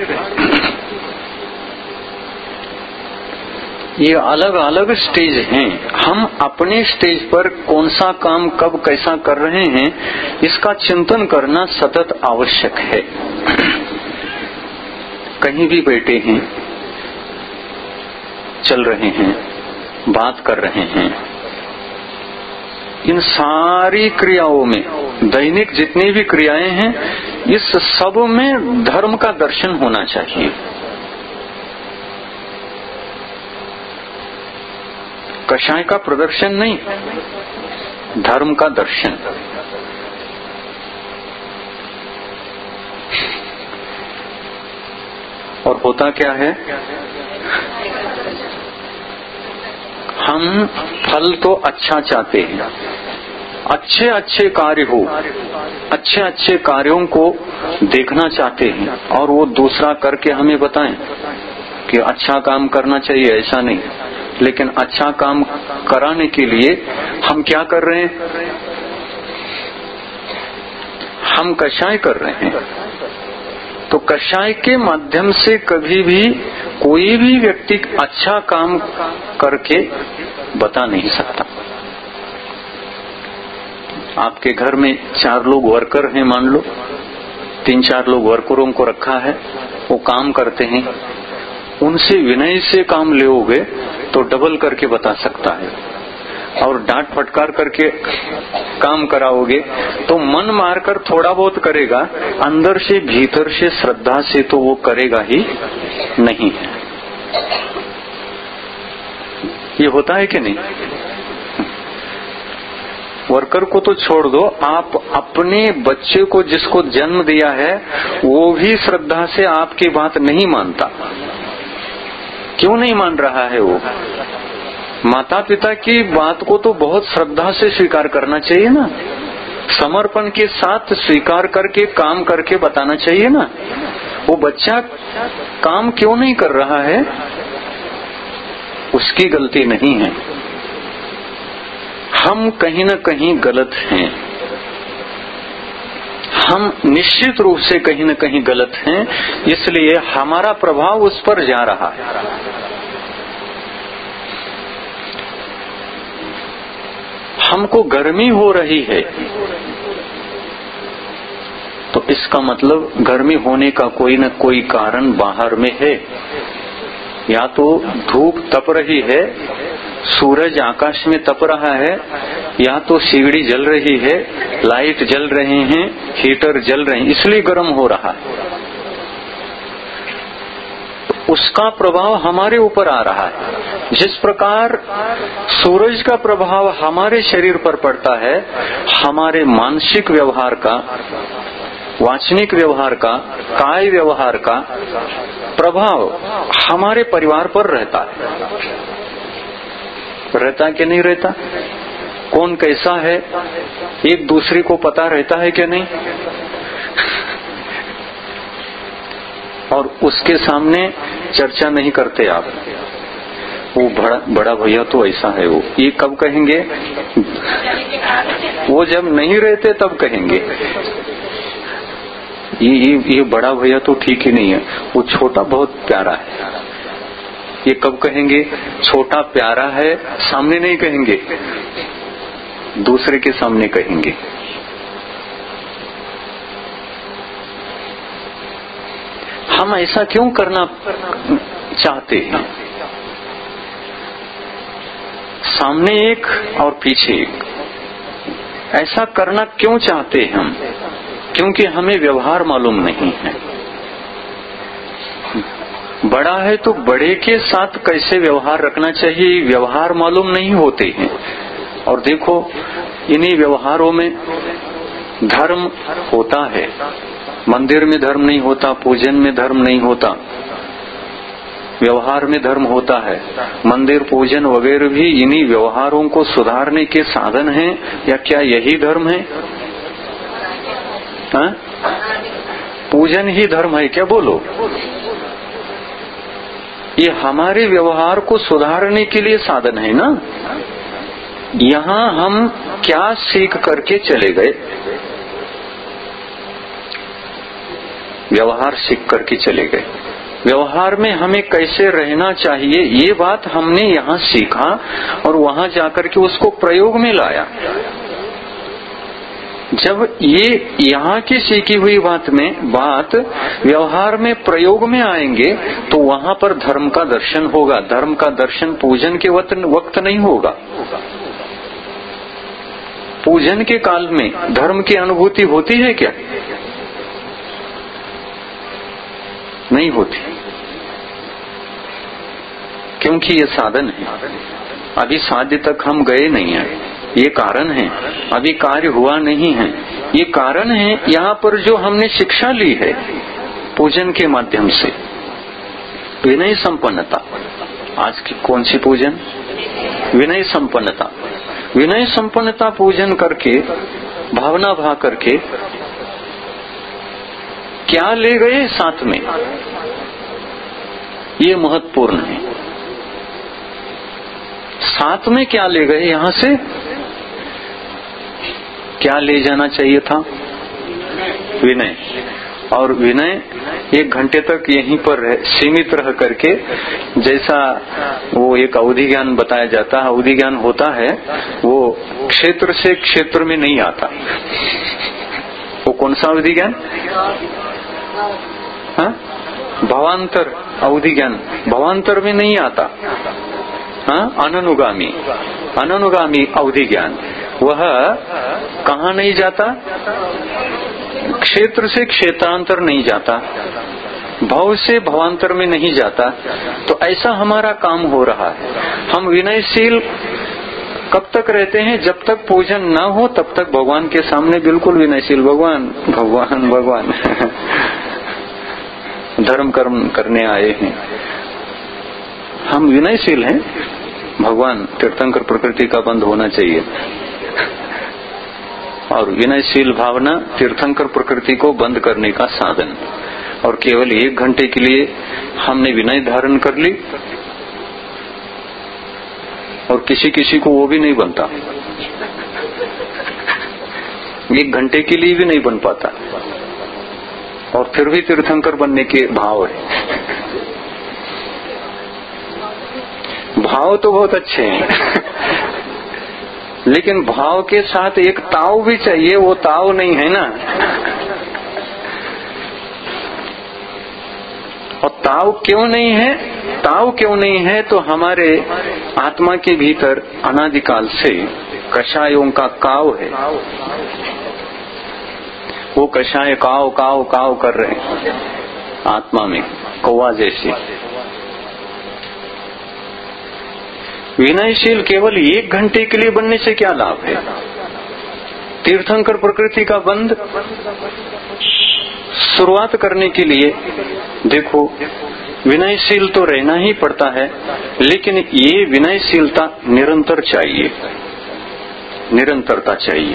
ये अलग अलग स्टेज हैं। हम अपने स्टेज पर कौन सा काम कब कैसा कर रहे हैं, इसका चिंतन करना सतत आवश्यक है। कहीं भी बैठे हैं, चल रहे हैं, बात कर रहे हैं, इन सारी क्रियाओं में, दैनिक जितनी भी क्रियाएं हैं, इस सब में धर्म का दर्शन होना चाहिए। कषाय का प्रदर्शन नहीं, धर्म का दर्शन। और होता क्या है, हम फल तो अच्छा चाहते हैं, अच्छे अच्छे कार्य हो, अच्छे अच्छे कार्यों को देखना चाहते हैं, और वो दूसरा करके हमें बताएं कि अच्छा काम करना चाहिए, ऐसा नहीं। लेकिन अच्छा काम कराने के लिए हम क्या कर रहे हैं, हम कषाय कर रहे हैं। तो कषाय के माध्यम से कभी भी कोई भी व्यक्ति अच्छा काम करके बता नहीं सकता। आपके घर में 4 लोग वर्कर हैं, मान लो 3-4 लोग वर्करों को रखा है, वो काम करते हैं, उनसे विनय से काम लोगे तो डबल करके बता सकता है, और डांट फटकार करके काम कराओगे तो मन मारकर थोड़ा बहुत करेगा, अंदर से भीतर से श्रद्धा से तो वो करेगा ही नहीं। ये होता है कि नहीं? वर्कर को तो छोड़ दो, आप अपने बच्चे को जिसको जन्म दिया है वो भी श्रद्धा से आपकी बात नहीं मानता। क्यों नहीं मान रहा है वो? माता पिता की बात को तो बहुत श्रद्धा से स्वीकार करना चाहिए ना, समर्पण के साथ स्वीकार करके काम करके बताना चाहिए ना। वो बच्चा काम क्यों नहीं कर रहा है, उसकी गलती नहीं है, हम कहीं न कहीं गलत हैं। हम निश्चित रूप से कहीं न कहीं गलत हैं, इसलिए हमारा प्रभाव उस पर जा रहा है। हमको गर्मी हो रही है तो इसका मतलब गर्मी होने का कोई न कोई कारण बाहर में है। या तो धूप तप रही है, सूरज आकाश में तप रहा है, या तो सिगड़ी जल रही है, लाइट जल रहे हैं, हीटर जल रहे हैं, इसलिए गर्म हो रहा है। उसका प्रभाव हमारे ऊपर आ रहा है। जिस प्रकार सूरज का प्रभाव हमारे शरीर पर पड़ता है, हमारे मानसिक व्यवहार का, वाचनिक व्यवहार का, काय व्यवहार का प्रभाव हमारे परिवार पर रहता है। रहता कि नहीं रहता? कौन कैसा है एक दूसरे को पता रहता है कि नहीं? और उसके सामने चर्चा नहीं करते आप, वो बड़ा भैया तो ऐसा है, वो ये कब कहेंगे? वो जब नहीं रहते तब कहेंगे ये बड़ा भैया तो ठीक ही नहीं है, वो छोटा बहुत प्यारा है। ये कब कहेंगे? छोटा प्यारा है सामने नहीं कहेंगे, दूसरे के सामने कहेंगे। हम ऐसा क्यों करना चाहते हैं? सामने एक और पीछे एक, ऐसा करना क्यों चाहते हैं हम? क्योंकि हमें व्यवहार मालूम नहीं है। बड़ा है तो बड़े के साथ कैसे व्यवहार रखना चाहिए, व्यवहार मालूम नहीं होते हैं। और देखो, इन्हीं व्यवहारों में धर्म होता है। मंदिर में धर्म नहीं होता, पूजन में धर्म नहीं होता, व्यवहार में धर्म होता है। मंदिर पूजन वगैरह भी इन्हीं व्यवहारों को सुधारने के साधन हैं, या क्या यही धर्म है? पूजन ही धर्म है क्या? बोलो। ये हमारे व्यवहार को सुधारने के लिए साधन है ना। यहाँ हम क्या सीख करके चले गए? व्यवहार सीख करके चले गए। व्यवहार में हमें कैसे रहना चाहिए ये बात हमने यहाँ सीखा और वहाँ जाकर के उसको प्रयोग में लाया। जब ये यहाँ की सीखी हुई बात व्यवहार में प्रयोग में आएंगे तो वहाँ पर धर्म का दर्शन होगा। धर्म का दर्शन पूजन के वक्त नहीं होगा। पूजन के काल में धर्म की अनुभूति होती है क्या? नहीं होती, क्योंकि ये साधन है। अभी साध्य तक हम गए नहीं हैं, ये कारण है। अभी कार्य हुआ नहीं है, ये कारण है। यहाँ पर जो हमने शिक्षा ली है पूजन के माध्यम से, विनय संपन्नता। आज की कौन सी पूजन? विनय संपन्नता। विनय संपन्नता पूजन करके, भावना भा करके क्या ले गए साथ में, ये महत्वपूर्ण है। साथ में क्या ले गए? यहाँ से क्या ले जाना चाहिए था? विनय। और विनय 1 घंटे तक यहीं पर सीमित रह करके, जैसा वो एक अवधि ज्ञान बताया जाता है, अवधि ज्ञान होता है वो क्षेत्र से क्षेत्र में नहीं आता। वो कौन सा अवधि ज्ञान? हाँ, भवांतर अवधि ज्ञान भवांतर में नहीं आता। हाँ, अननुगामी अवधि ज्ञान वह कहाँ नहीं जाता? क्षेत्र से क्षेत्रांतर नहीं जाता, भव से भवांतर में नहीं जाता। तो ऐसा हमारा काम हो रहा है। हम विनयशील कब तक रहते हैं? जब तक पूजन न हो तब तक भगवान के सामने बिल्कुल विनयशील, भगवान भगवान भगवान धर्म कर्म करने आए हैं, हम विनयशील हैं। भगवान तीर्थंकर प्रकृति का बंध होना चाहिए। और विनयशील भावना तीर्थंकर प्रकृति को बंद करने का साधन। और केवल 1 घंटे के लिए हमने विनय धारण कर ली और किसी किसी को वो भी नहीं बनता, 1 घंटे के लिए भी नहीं बन पाता, और फिर भी तीर्थंकर बनने के भाव है। भाव तो बहुत अच्छे हैं लेकिन भाव के साथ एक ताव भी चाहिए, वो ताव नहीं है ना। और ताव क्यों नहीं है? ताव क्यों नहीं है? तो हमारे आत्मा के भीतर अनादिकाल से कषायों का काव है। वो कषाय काव काव काव कर रहे हैं आत्मा में, कौवा जैसे। विनयशील केवल 1 घंटे के लिए बनने से क्या लाभ है? तीर्थंकर प्रकृति का बंध शुरुआत करने के लिए देखो, विनयशील तो रहना ही पड़ता है, लेकिन ये विनयशीलता निरंतर चाहिए, निरंतरता चाहिए।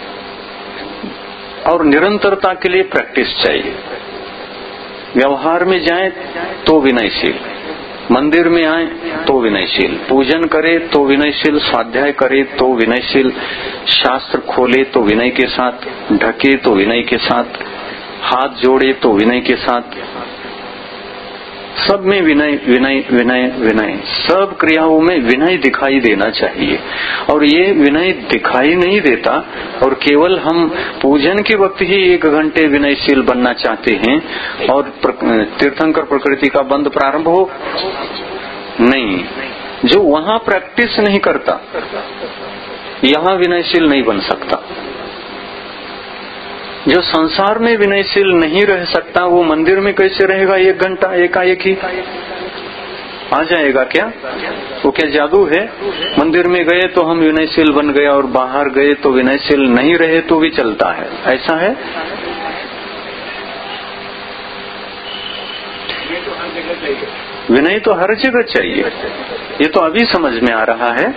और निरंतरता के लिए प्रैक्टिस चाहिए। व्यवहार में जाए तो विनयशील, मंदिर में आए तो विनयशील, पूजन करे तो विनयशील, स्वाध्याय करे तो विनयशील, शास्त्र खोले तो विनय के साथ, ढके तो विनय के साथ, हाथ जोड़े तो विनय के साथ। सब में विनय विनय विनय विनय, सब क्रियाओं में विनय दिखाई देना चाहिए। और ये विनय दिखाई नहीं देता और केवल हम पूजन के वक्त ही 1 घंटे विनयशील बनना चाहते हैं और तीर्थंकर प्रकृति का बंध प्रारंभ हो नहीं। जो वहां प्रैक्टिस नहीं करता यहाँ विनयशील नहीं बन सकता। जो संसार में विनयशील नहीं रह सकता वो मंदिर में कैसे रहेगा? 1 घंटा एकाएक ही आ जाएगा क्या? वो क्या जादू है? मंदिर में गए तो हम विनयशील बन गए और बाहर गए तो विनयशील नहीं रहे तो भी चलता है, ऐसा है? विनय तो हर जगह चाहिए। ये तो अभी समझ में आ रहा है,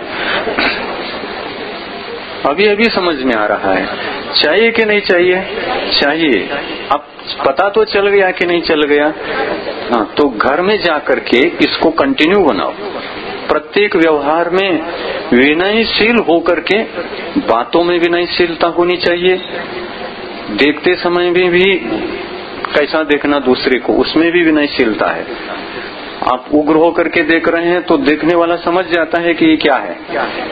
अभी समझ में आ रहा है। चाहिए कि नहीं चाहिए? चाहिए। अब पता तो चल गया कि नहीं चल गया? हाँ, तो घर में जाकर के इसको कंटिन्यू बनाओ। प्रत्येक व्यवहार में विनयशील होकर के, बातों में विनयशीलता होनी चाहिए, देखते समय में भी कैसा देखना दूसरे को, उसमें भी विनयशीलता है। आप उग्र होकर के देख रहे हैं तो देखने वाला समझ जाता है कि ये क्या है।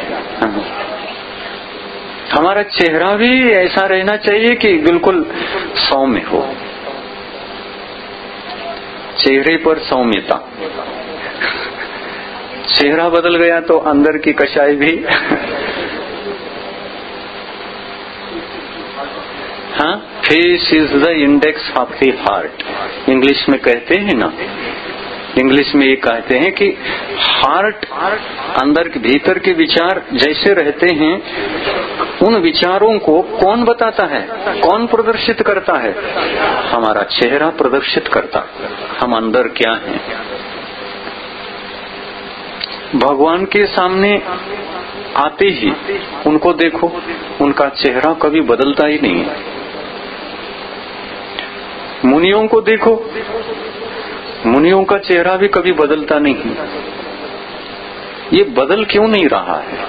हमारा चेहरा भी ऐसा रहना चाहिए कि बिल्कुल सौम्य हो, चेहरे पर सौम्यता। चेहरा बदल गया तो अंदर की कसाई भी हाँ, face is the index of the heart, English में कहते हैं ना। इंग्लिश में ये कहते हैं कि हार्ट, अंदर के भीतर के विचार जैसे रहते हैं, उन विचारों को कौन बताता है, कौन प्रदर्शित करता है? हमारा चेहरा प्रदर्शित करता हम अंदर क्या हैं। भगवान के सामने आते ही उनको देखो, उनका चेहरा कभी बदलता ही नहीं है। मुनियों को देखो, मुनियों का चेहरा भी कभी बदलता नहीं। ये बदल क्यों नहीं रहा है?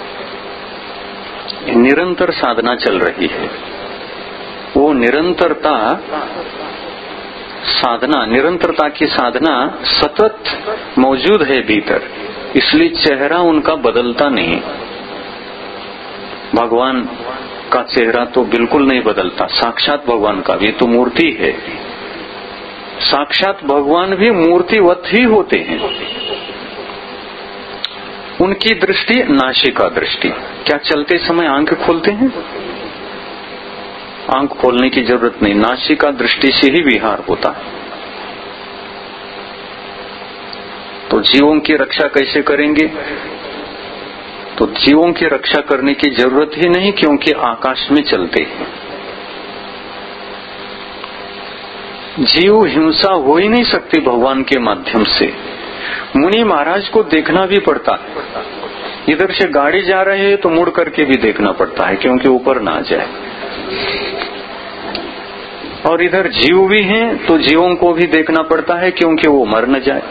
निरंतर साधना चल रही है। वो निरंतरता साधना, निरंतरता की साधना सतत मौजूद है भीतर, इसलिए चेहरा उनका बदलता नहीं। भगवान का चेहरा तो बिल्कुल नहीं बदलता, साक्षात भगवान का भी तो मूर्ति है। साक्षात भगवान भी मूर्तिवत ही होते हैं। उनकी दृष्टि नासिका दृष्टि। क्या चलते समय आंख खोलते हैं? आंख खोलने की जरूरत नहीं, नासिका दृष्टि से ही विहार होता है। तो जीवों की रक्षा कैसे करेंगे? तो जीवों की रक्षा करने की जरूरत ही नहीं, क्योंकि आकाश में चलते हैं। जीव हिंसा हो ही नहीं सकती भगवान के माध्यम से। मुनि महाराज को देखना भी पड़ता है, इधर से गाड़ी जा रहे है तो मुड़ करके भी देखना पड़ता है, क्योंकि ऊपर ना जाए। और इधर जीव भी हैं तो जीवों को भी देखना पड़ता है, क्योंकि वो मर न जाए।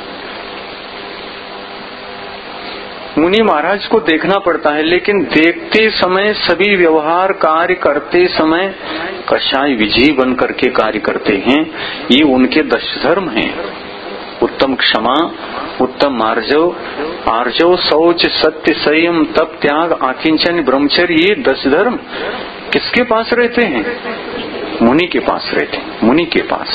मुनि महाराज को देखना पड़ता है, लेकिन देखते समय, सभी व्यवहार कार्य करते समय कषाय विजयी बन करके कार्य करते हैं। ये उनके 10 धर्म हैं। उत्तम क्षमा, उत्तम आर्जव, आर्जव शौच, सत्य, संयम, तप, त्याग, आकिंचन, ब्रह्मचर्य, ये 10 धर्म किसके पास रहते हैं? मुनि के पास रहते हैं, मुनि के पास।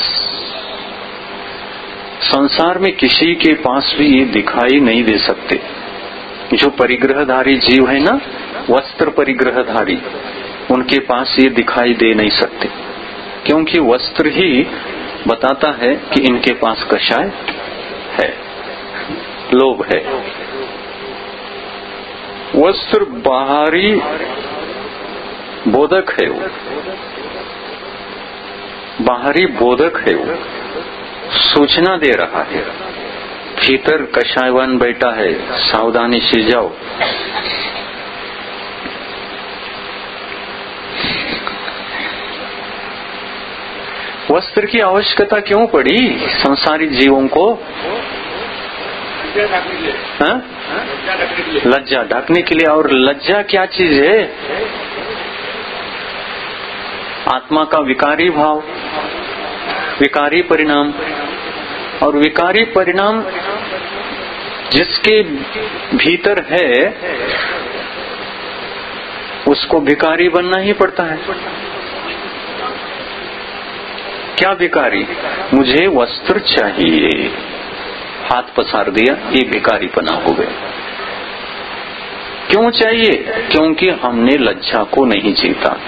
संसार में किसी के पास भी ये दिखाई नहीं दे सकते। जो परिग्रहधारी जीव है ना, वस्त्र परिग्रहधारी, उनके पास ये दिखाई दे नहीं सकते, क्योंकि वस्त्र ही बताता है कि इनके पास कषाय है, लोभ है। वस्त्र बाहरी बोधक है, वो बाहरी बोधक है, वो सूचना दे रहा है। भीतर कषायवान बैठा है, सावधानी से जाओ। वस्त्र की आवश्यकता क्यों पड़ी संसारी जीवों को? लज्जा ढकने के लिए। और लज्जा क्या चीज है? आत्मा का विकारी भाव, विकारी परिणाम। और विकारी परिणाम जिसके भीतर है, उसको भिखारी बनना ही पड़ता है। क्या भिखारी? मुझे वस्त्र चाहिए, हाथ पसार दिया, ये भिखारीपना हो गया। क्यों चाहिए? क्योंकि हमने लज्जा को नहीं जीता।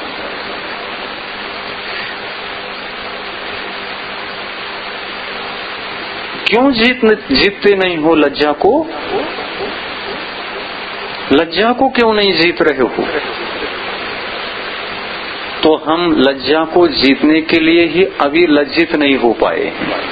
क्यों जीतते नहीं हो लज्जा को? लज्जा को क्यों नहीं जीत रहे हो? तो हम लज्जा को जीतने के लिए ही अभी लज्जित नहीं हो पाए।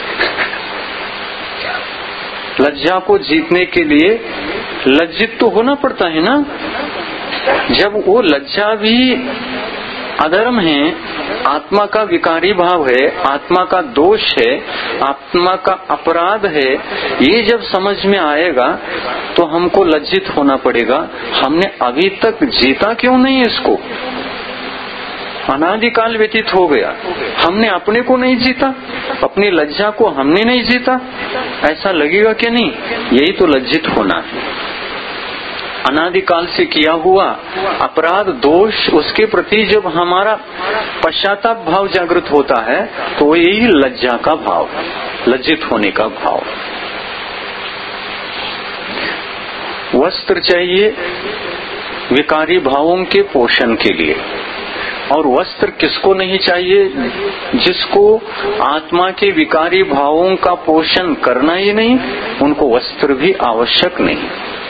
लज्जा को जीतने के लिए लज्जित तो होना पड़ता है ना। जब वो लज्जा भी अधर्म है, आत्मा का विकारी भाव है, आत्मा का दोष है, आत्मा का अपराध है, ये जब समझ में आएगा तो हमको लज्जित होना पड़ेगा। हमने अभी तक जीता क्यों नहीं इसको? अनादिकाल व्यतीत हो गया, हमने अपने को नहीं जीता, अपनी लज्जा को हमने नहीं जीता। ऐसा लगेगा कि नहीं? यही तो लज्जित होना है। अनादिकाल से किया हुआ अपराध दोष, उसके प्रति जब हमारा पश्चाताप भाव जागृत होता है तो यही लज्जा का भाव, लज्जित होने का भाव। वस्त्र चाहिए विकारी भावों के पोषण के लिए, और वस्त्र किसको नहीं चाहिए? जिसको आत्मा के विकारी भावों का पोषण करना ही नहीं, उनको वस्त्र भी आवश्यक नहीं।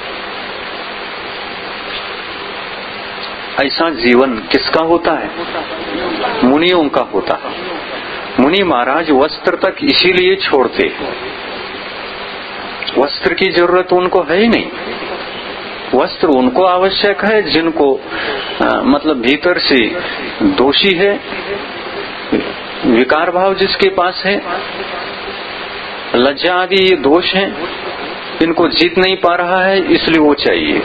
ऐसा जीवन किसका होता है? मुनियों का होता है। मुनि महाराज वस्त्र तक इसीलिए छोड़ते, वस्त्र की जरूरत उनको है ही नहीं। वस्त्र उनको आवश्यक है जिनको मतलब भीतर से दोषी है, विकार भाव जिसके पास है, लज्जा आदि ये दोष हैं, इनको जीत नहीं पा रहा है, इसलिए वो चाहिए।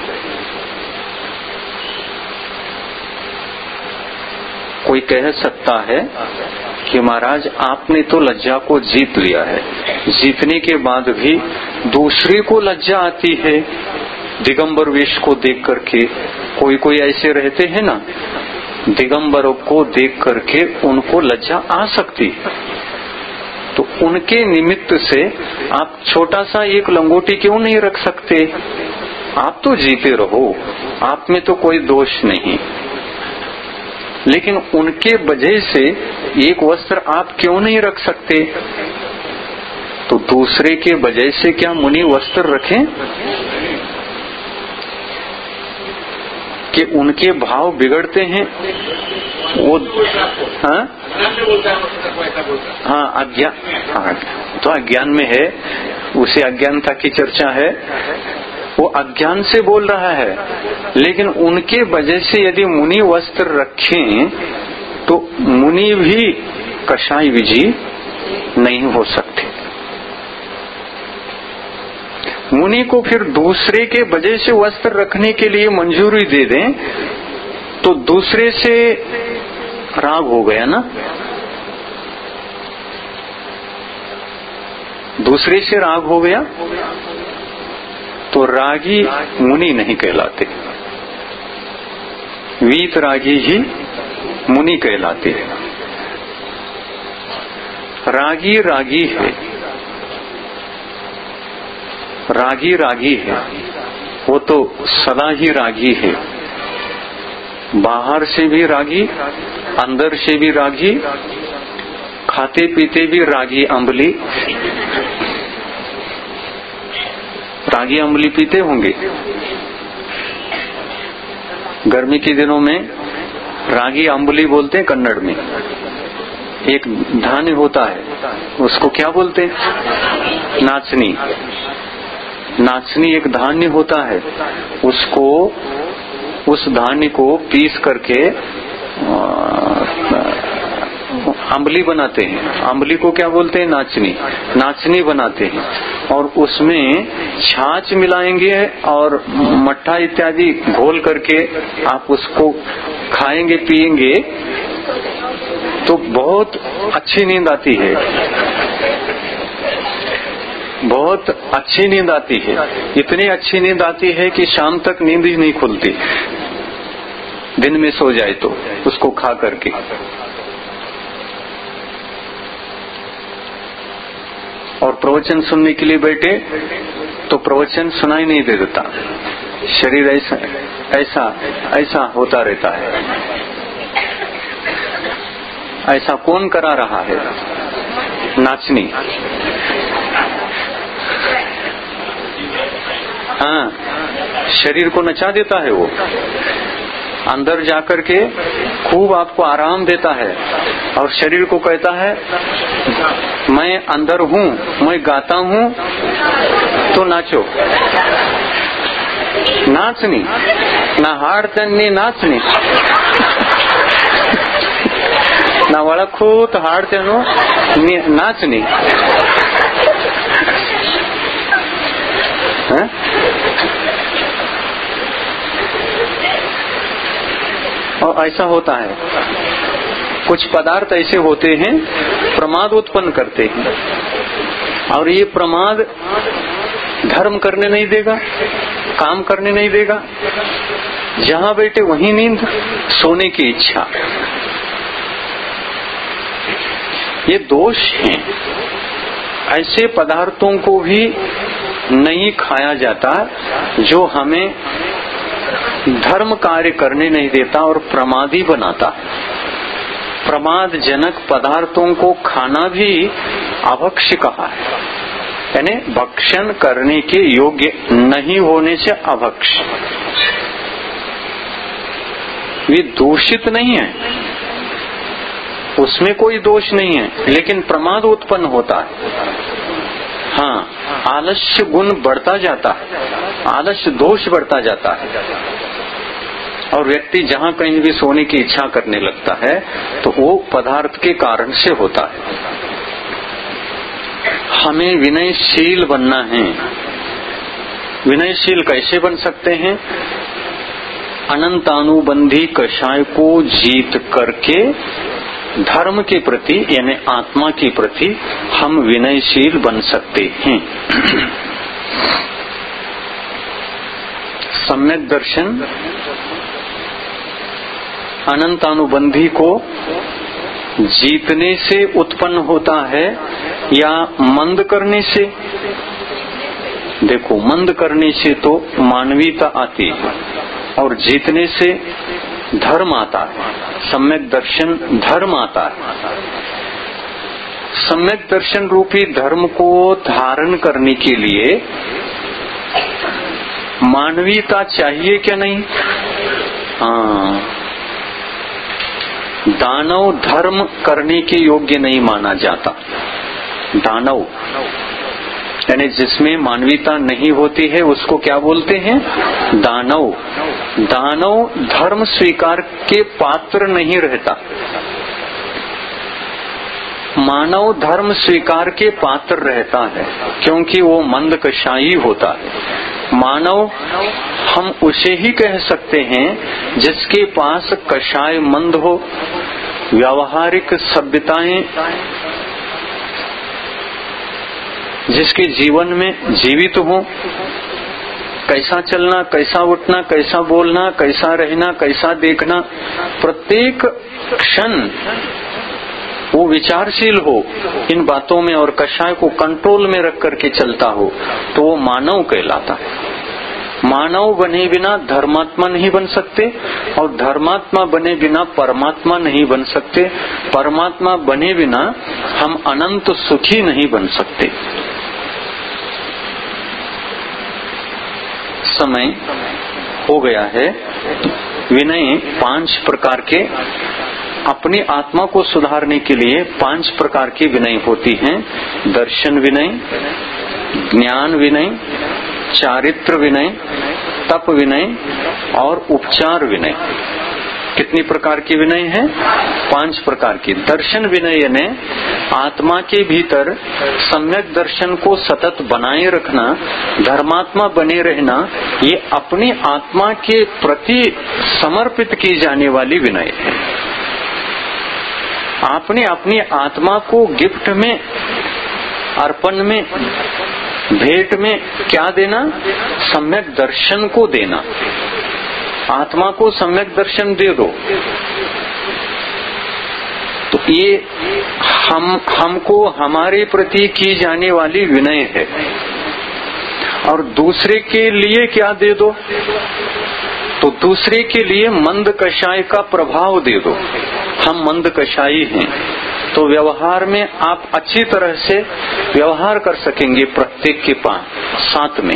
कोई कह सकता है कि महाराज आपने तो लज्जा को जीत लिया है, जीतने के बाद भी दूसरे को लज्जा आती है दिगंबर वेश को देख करके। कोई कोई ऐसे रहते हैं ना, दिगंबरों को देख करके उनको लज्जा आ सकती है, तो उनके निमित्त से आप छोटा सा एक लंगोटी क्यों नहीं रख सकते? आप तो जीते रहो, आप में तो कोई दोष नहीं, लेकिन उनके वजह से एक वस्त्र आप क्यों नहीं रख सकते? तो दूसरे के वजह से क्या मुनि वस्त्र रखें कि उनके भाव बिगड़ते हैं? वो अज्ञान तो अज्ञान में है, उसे अज्ञानता की चर्चा है, वो अज्ञान से बोल रहा है। लेकिन उनके वजह से यदि मुनि वस्त्र रखें तो मुनि भी कषाय विजी नहीं हो सकते। मुनि को फिर दूसरे के वजह से वस्त्र रखने के लिए मंजूरी दे दें तो दूसरे से राग हो गया ना, दूसरे से राग हो गया तो रागी मुनि नहीं कहलाते, वीत रागी ही मुनि कहलाते। रागी रागी है, रागी रागी है, वो तो सदा ही रागी है, बाहर से भी रागी, अंदर से भी रागी, खाते पीते भी रागी अंबली। रागी अंबली पीते होंगे। गर्मी के दिनों में रागी अंबली बोलते हैं कन्नड़ में। एक धान्य होता है, उसको क्या बोलते हैं? नाचनी। नाचनी एक धान्य होता है, उसको उस धान्य को पीस करके अंबली बनाते हैं। अंबली को क्या बोलते हैं? नाचनी। नाचनी बनाते हैं और उसमें छाछ मिलाएंगे और मट्ठा इत्यादि घोल करके आप उसको खाएंगे पिएंगे तो बहुत अच्छी नींद आती है, बहुत अच्छी नींद आती है। इतनी अच्छी नींद आती है कि शाम तक नींद ही नहीं खुलती, दिन में सो जाए तो उसको खा करके। और प्रवचन सुनने के लिए बैठे तो प्रवचन सुनाई नहीं दे देता, शरीर ऐसा ऐसा ऐसा होता रहता है। ऐसा कौन करा रहा है? नाचनी। हाँ, शरीर को नचा देता है वो, अंदर जाकर के खूब आपको आराम देता है और शरीर को कहता है मैं अंदर हूँ, मैं गाता हूँ तो नाचो। नाचनी ना हाड़ तन्नी नाचनी। ನಾ ಒಳಗ್ ಕೂತ್ ಹಾಡ್ತೇನೋ नाच नहीं। और ऐसा होता है, कुछ पदार्थ ऐसे होते हैं प्रमाद उत्पन्न करते हैं, और ये प्रमाद धर्म करने नहीं देगा, काम करने नहीं देगा। जहां बैठे वहीं नींद, सोने की इच्छा, ये दोष हैं। ऐसे पदार्थों को भी नहीं खाया जाता जो हमें धर्म कार्य करने नहीं देता और प्रमादी बनाता है। प्रमाद जनक पदार्थों को खाना भी अभक्ष्य कहा है, यानी भक्षण करने के योग्य नहीं होने से अभक्ष्य। वे दूषित नहीं है, उसमें कोई दोष नहीं है, लेकिन प्रमाद उत्पन्न होता है। हाँ, आलस्य गुण बढ़ता जाता है, आलस्य दोष बढ़ता जाता है, और व्यक्ति जहाँ कहीं भी सोने की इच्छा करने लगता है तो वो पदार्थ के कारण से होता है। हमें विनयशील बनना है। विनयशील कैसे बन सकते हैं? अनंतानुबंधी कषाय को जीत करके धर्म के प्रति यानी आत्मा के प्रति हम विनयशील बन सकते हैं। सम्यक दर्शन अनंतानुबंधी को जीतने से उत्पन्न होता है या मंद करने से? देखो, मंद करने से तो मानवीयता आती है और जीतने से धर्म आता है। सम्यक दर्शन धर्म आता है। सम्यक दर्शन रूपी धर्म को धारण करने के लिए मानवीयता चाहिए क्या नहीं? हाँ, दानव धर्म करने के योग्य नहीं माना जाता। दानव यानी जिसमें मानवीयता नहीं होती है उसको क्या बोलते हैं? दानव। दानव धर्म स्वीकार के पात्र नहीं रहता। मानव धर्म स्वीकार के पात्र रहता है क्योंकि वो मंद कषाई होता है। मानव हम उसे ही कह सकते हैं जिसके पास कषाय मंद हो, व्यावहारिक सभ्यताएं, जिसके जीवन में जीवित हो, कैसा चलना, कैसा उठना, कैसा बोलना, कैसा रहना, कैसा देखना, प्रत्येक क्षण वो विचारशील हो इन बातों में और कषाय को कंट्रोल में रख करके चलता हो, तो वो मानव कहलाता है। मानव बने बिना धर्मात्मा नहीं बन सकते और धर्मात्मा बने बिना परमात्मा नहीं बन सकते। परमात्मा बने बिना हम अनंत सुखी नहीं बन सकते। समय हो गया है। विनय 5 प्रकार के, अपनी आत्मा को सुधारने के लिए 5 प्रकार की विनय होती हैं। दर्शन विनय, ज्ञान विनय, चारित्र विनय, तप विनय और उपचार विनय। कितनी प्रकार की विनय है? 5 प्रकार की। दर्शन विनय ने आत्मा के भीतर सम्यक दर्शन को सतत बनाए रखना, धर्मात्मा बने रहना, ये अपनी आत्मा के प्रति समर्पित की जाने वाली विनय है। आपने अपनी आत्मा को गिफ्ट में, अर्पण में, भेंट में क्या देना? सम्यक दर्शन को देना। आत्मा को सम्यक दर्शन दे दो तो ये हमको हमारे प्रति की जाने वाली विनय है। और दूसरे के लिए क्या दे दो? तो दूसरे के लिए मंद कषाय का प्रभाव दे दो। हम मंद कषाई हैं तो व्यवहार में आप अच्छी तरह से व्यवहार कर सकेंगे प्रत्येक के साथ में।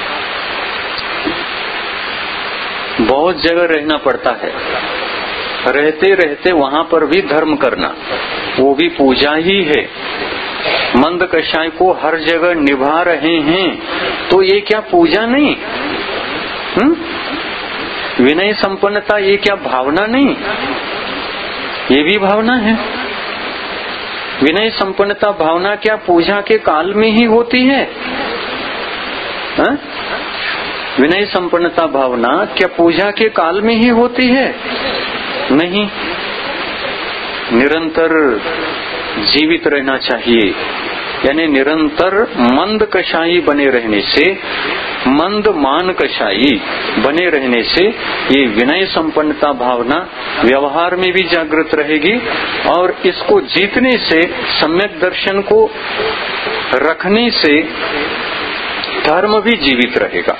बहुत जगह रहना पड़ता है, रहते रहते वहां पर भी धर्म करना, वो भी पूजा ही है। मंद कषाय को हर जगह निभा रहे हैं तो ये क्या पूजा नहीं? विनय संपन्नता ये क्या भावना नहीं? ये भी भावना है। विनय संपन्नता भावना क्या पूजा के काल में ही होती है? हा? विनय संपन्नता भावना क्या पूजा के काल में ही होती है? नहीं, निरंतर जीवित रहना चाहिए। यानी निरंतर मंद कषाई बने रहने से, मंद मान कषाई बने रहने से ये विनय संपन्नता भावना व्यवहार में भी जागृत रहेगी और इसको जीतने से, सम्यक दर्शन को रखने से धर्म भी जीवित रहेगा।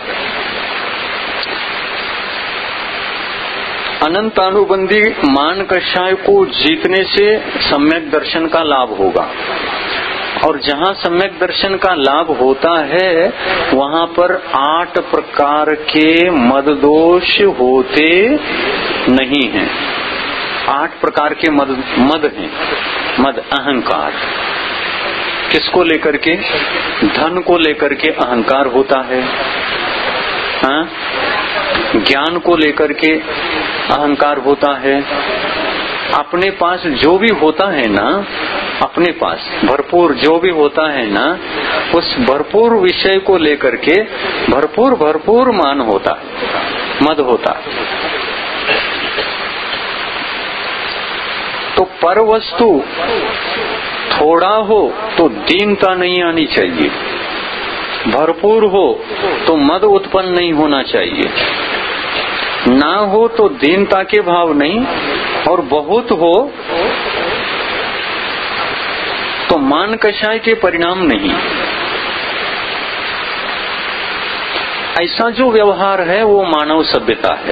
अनंत अनुबंधी मान कषाय को जीतने से सम्यक दर्शन का लाभ होगा और जहाँ सम्यक दर्शन का लाभ होता है वहाँ पर 8 प्रकार के मद दोष होते नहीं हैं। 8 प्रकार के मद हैं। मद अहंकार, किसको लेकर के? धन को लेकर के अहंकार होता है। हाँ? ज्ञान को लेकर के अहंकार होता है। अपने पास जो भी होता है ना, अपने पास भरपूर जो भी होता है ना, उस भरपूर विषय को लेकर के भरपूर मान होता है, मद होता है। तो पर वस्तु थोड़ा हो तो दीनता नहीं आनी चाहिए, भरपूर हो तो मद उत्पन्न नहीं होना चाहिए, ना हो तो दीनता के भाव नहीं, और बहुत हो तो मान कषाय के परिणाम नहीं। ऐसा जो व्यवहार है वो मानव सभ्यता है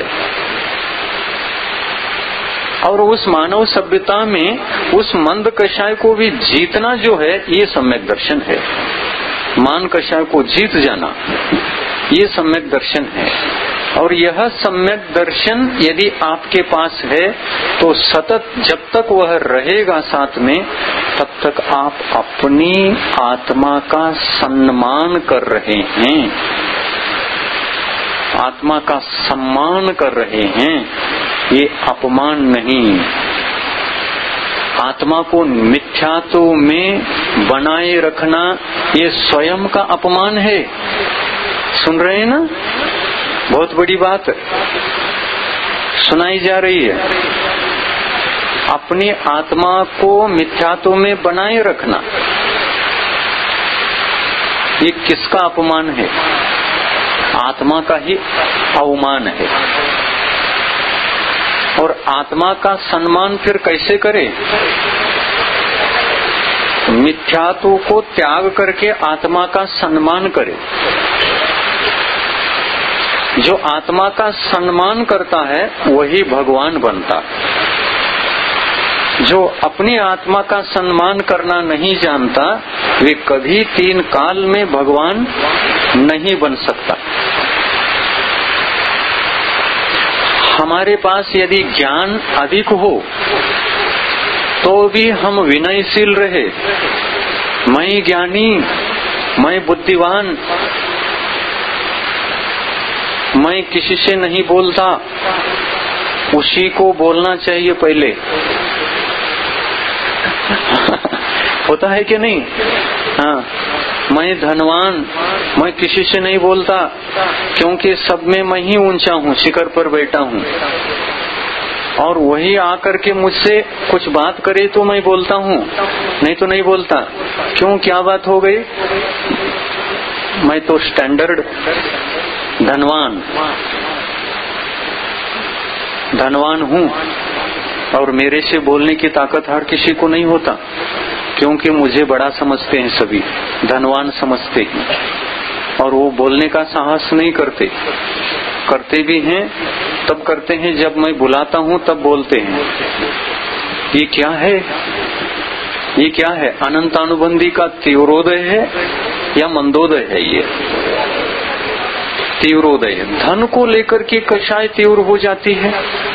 और उस मानव सभ्यता में उस मंद कषाय को भी जीतना जो है ये सम्यक दर्शन है। मान कषाय को जीत जाना ये सम्यक दर्शन है और यह सम्यक दर्शन यदि आपके पास है तो सतत जब तक वह रहेगा साथ में, तब तक आप अपनी आत्मा का सम्मान कर रहे हैं, आत्मा का सम्मान कर रहे हैं, ये अपमान नहीं। आत्मा को मिथ्यात्व में बनाए रखना ये स्वयं का अपमान है। सुन रहे हैं ना? बहुत बड़ी बात सुनाई जा रही है। अपनी आत्मा को मिथ्यात्व में बनाए रखना ये किसका अपमान है? आत्मा का ही अवमान है। और आत्मा का सम्मान फिर कैसे करे? मिथ्यात्व को त्याग करके आत्मा का सम्मान करे। जो आत्मा का सम्मान करता है वही भगवान बनता है। जो अपनी आत्मा का सम्मान करना नहीं जानता वे कभी 3 काल में भगवान नहीं बन सकता। हमारे पास यदि ज्ञान अधिक हो तो भी हम विनयशील रहे, मैं ज्ञानी, मैं बुद्धिवान, मैं किसी से नहीं बोलता, उसी को बोलना चाहिए पहले। होता है कि नहीं? हाँ, मैं धनवान, मैं किसी से नहीं बोलता क्योंकि सब में मैं ही ऊंचा हूँ, शिखर पर बैठा हूँ। और वही आकर के मुझसे कुछ बात करे तो मैं बोलता हूँ, नहीं तो नहीं बोलता। क्यों, क्या बात हो गई? मैं तो स्टैंडर्ड धनवान हूँ और मेरे से बोलने की ताकत हर किसी को नहीं होता, क्योंकि मुझे बड़ा समझते हैं, सभी धनवान समझते हैं और वो बोलने का साहस नहीं करते। करते भी हैं तब करते हैं जब मैं बुलाता हूँ तब बोलते हैं। ये क्या है? ये क्या है? अनंत अनुबंधी का तीव्रोदय है या मंदोदय है? ये तीव्रोदय है। धन को लेकर के कषाय तीव्र हो जाती है।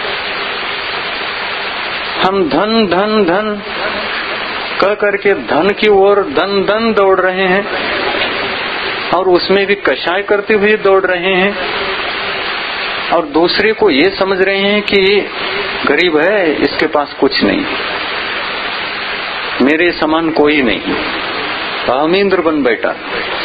हम धन धन धन कह करके धन की ओर धन धन दौड़ रहे हैं और उसमें भी कषाय करते हुए दौड़ रहे हैं और दूसरे को ये समझ रहे हैं कि गरीब है, इसके पास कुछ नहीं। मेरे समान कोई नहीं, अहम इंद्र बन बैठा।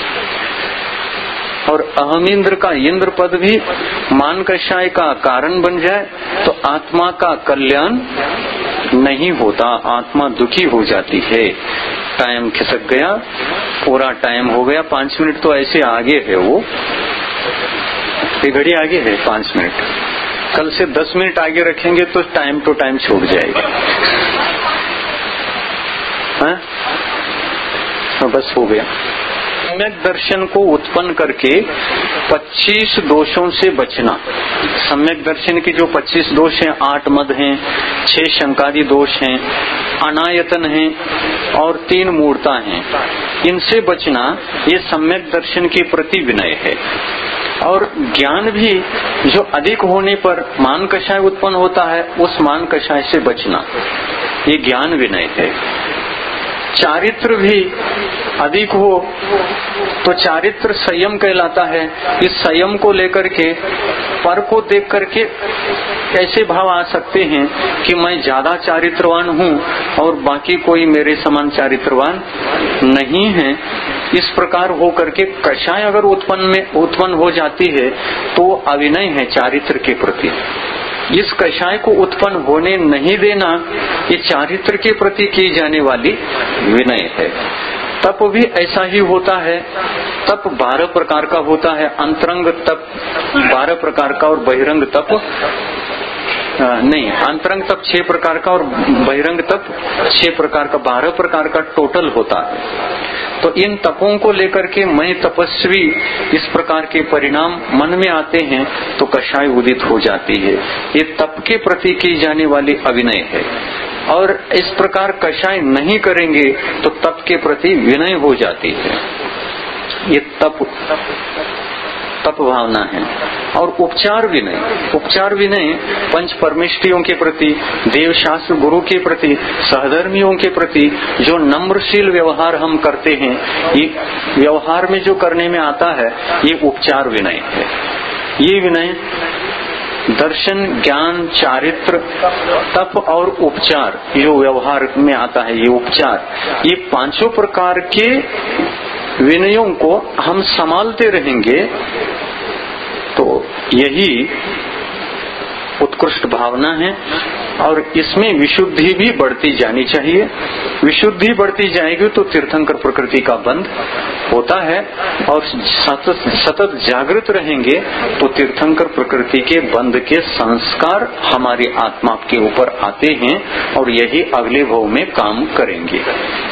और अहम इंद्र का इंद्र पद भी मान कषाय का कारण बन जाए तो आत्मा का कल्याण नहीं होता, आत्मा दुखी हो जाती है। टाइम खिसक गया, पूरा टाइम हो गया, 5 मिनट तो ऐसे आगे है, वो ये घड़ी आगे है 5 मिनट, कल से 10 मिनट आगे रखेंगे तो टाइम टू टाइम छूट जाएगा। हाँ? तो बस हो गया। सम्यक दर्शन को उत्पन्न करके 25 दोषों से बचना। सम्यक दर्शन के जो 25 दोष हैं, 8 मद हैं, 6 शंकादि दोष हैं, अनायतन हैं और 3 मूर्ता हैं, इनसे बचना ये सम्यक दर्शन के प्रति विनय है। और ज्ञान भी जो अधिक होने पर मान कषाय उत्पन्न होता है, उस मान कषाय से बचना, ये ज्ञान विनय है। चारित्र भी अधिक हो तो चारित्र संयम कहलाता है। इस संयम को लेकर के पर को देख करके ऐसे भाव आ सकते हैं कि मैं ज्यादा चारित्रवान हूँ और बाकी कोई मेरे समान चारित्रवान नहीं है। इस प्रकार हो करके कषाय अगर उत्पन्न हो जाती है तो अविनय है चारित्र के प्रति। इस कषाय को उत्पन्न होने नहीं देना, ये चारित्र के प्रति की जाने वाली विनय है। तप भी ऐसा ही होता है। तप 12 प्रकार का होता है। अंतरंग तप 12 प्रकार का और बहिरंग तप नहीं, अंतरंग तप 6 प्रकार का और बहिरंग तप 6 प्रकार का, 12 प्रकार का टोटल होता है। तो इन तपों को लेकर के मैं तपस्वी, इस प्रकार के परिणाम मन में आते हैं तो कषाय उदित हो जाती है। ये तप के प्रति की जाने वाली अविनय है। और इस प्रकार कषाय नहीं करेंगे तो तप के प्रति विनय हो जाती है। ये तप भावना है। और उपचार विनय पंच परमेष्टियों के प्रति, देव शास्त्र गुरु के प्रति, सहधर्मियों के प्रति जो नम्रशील व्यवहार हम करते हैं, ये व्यवहार में जो करने में आता है, ये उपचार विनय है। ये विनय दर्शन, ज्ञान, चारित्र, तप और उपचार, जो व्यवहार में आता है, ये उपचार, ये 5 प्रकार के विनयों को हम संभालते रहेंगे तो यही उत्कृष्ट भावना है। और इसमें विशुद्धि भी बढ़ती जानी चाहिए। विशुद्धि बढ़ती जाएगी तो तीर्थंकर प्रकृति का बंध होता है। और सतत जागृत रहेंगे तो तीर्थंकर प्रकृति के बंध के संस्कार हमारी आत्मा के ऊपर आते हैं और यही अगले भव में काम करेंगे।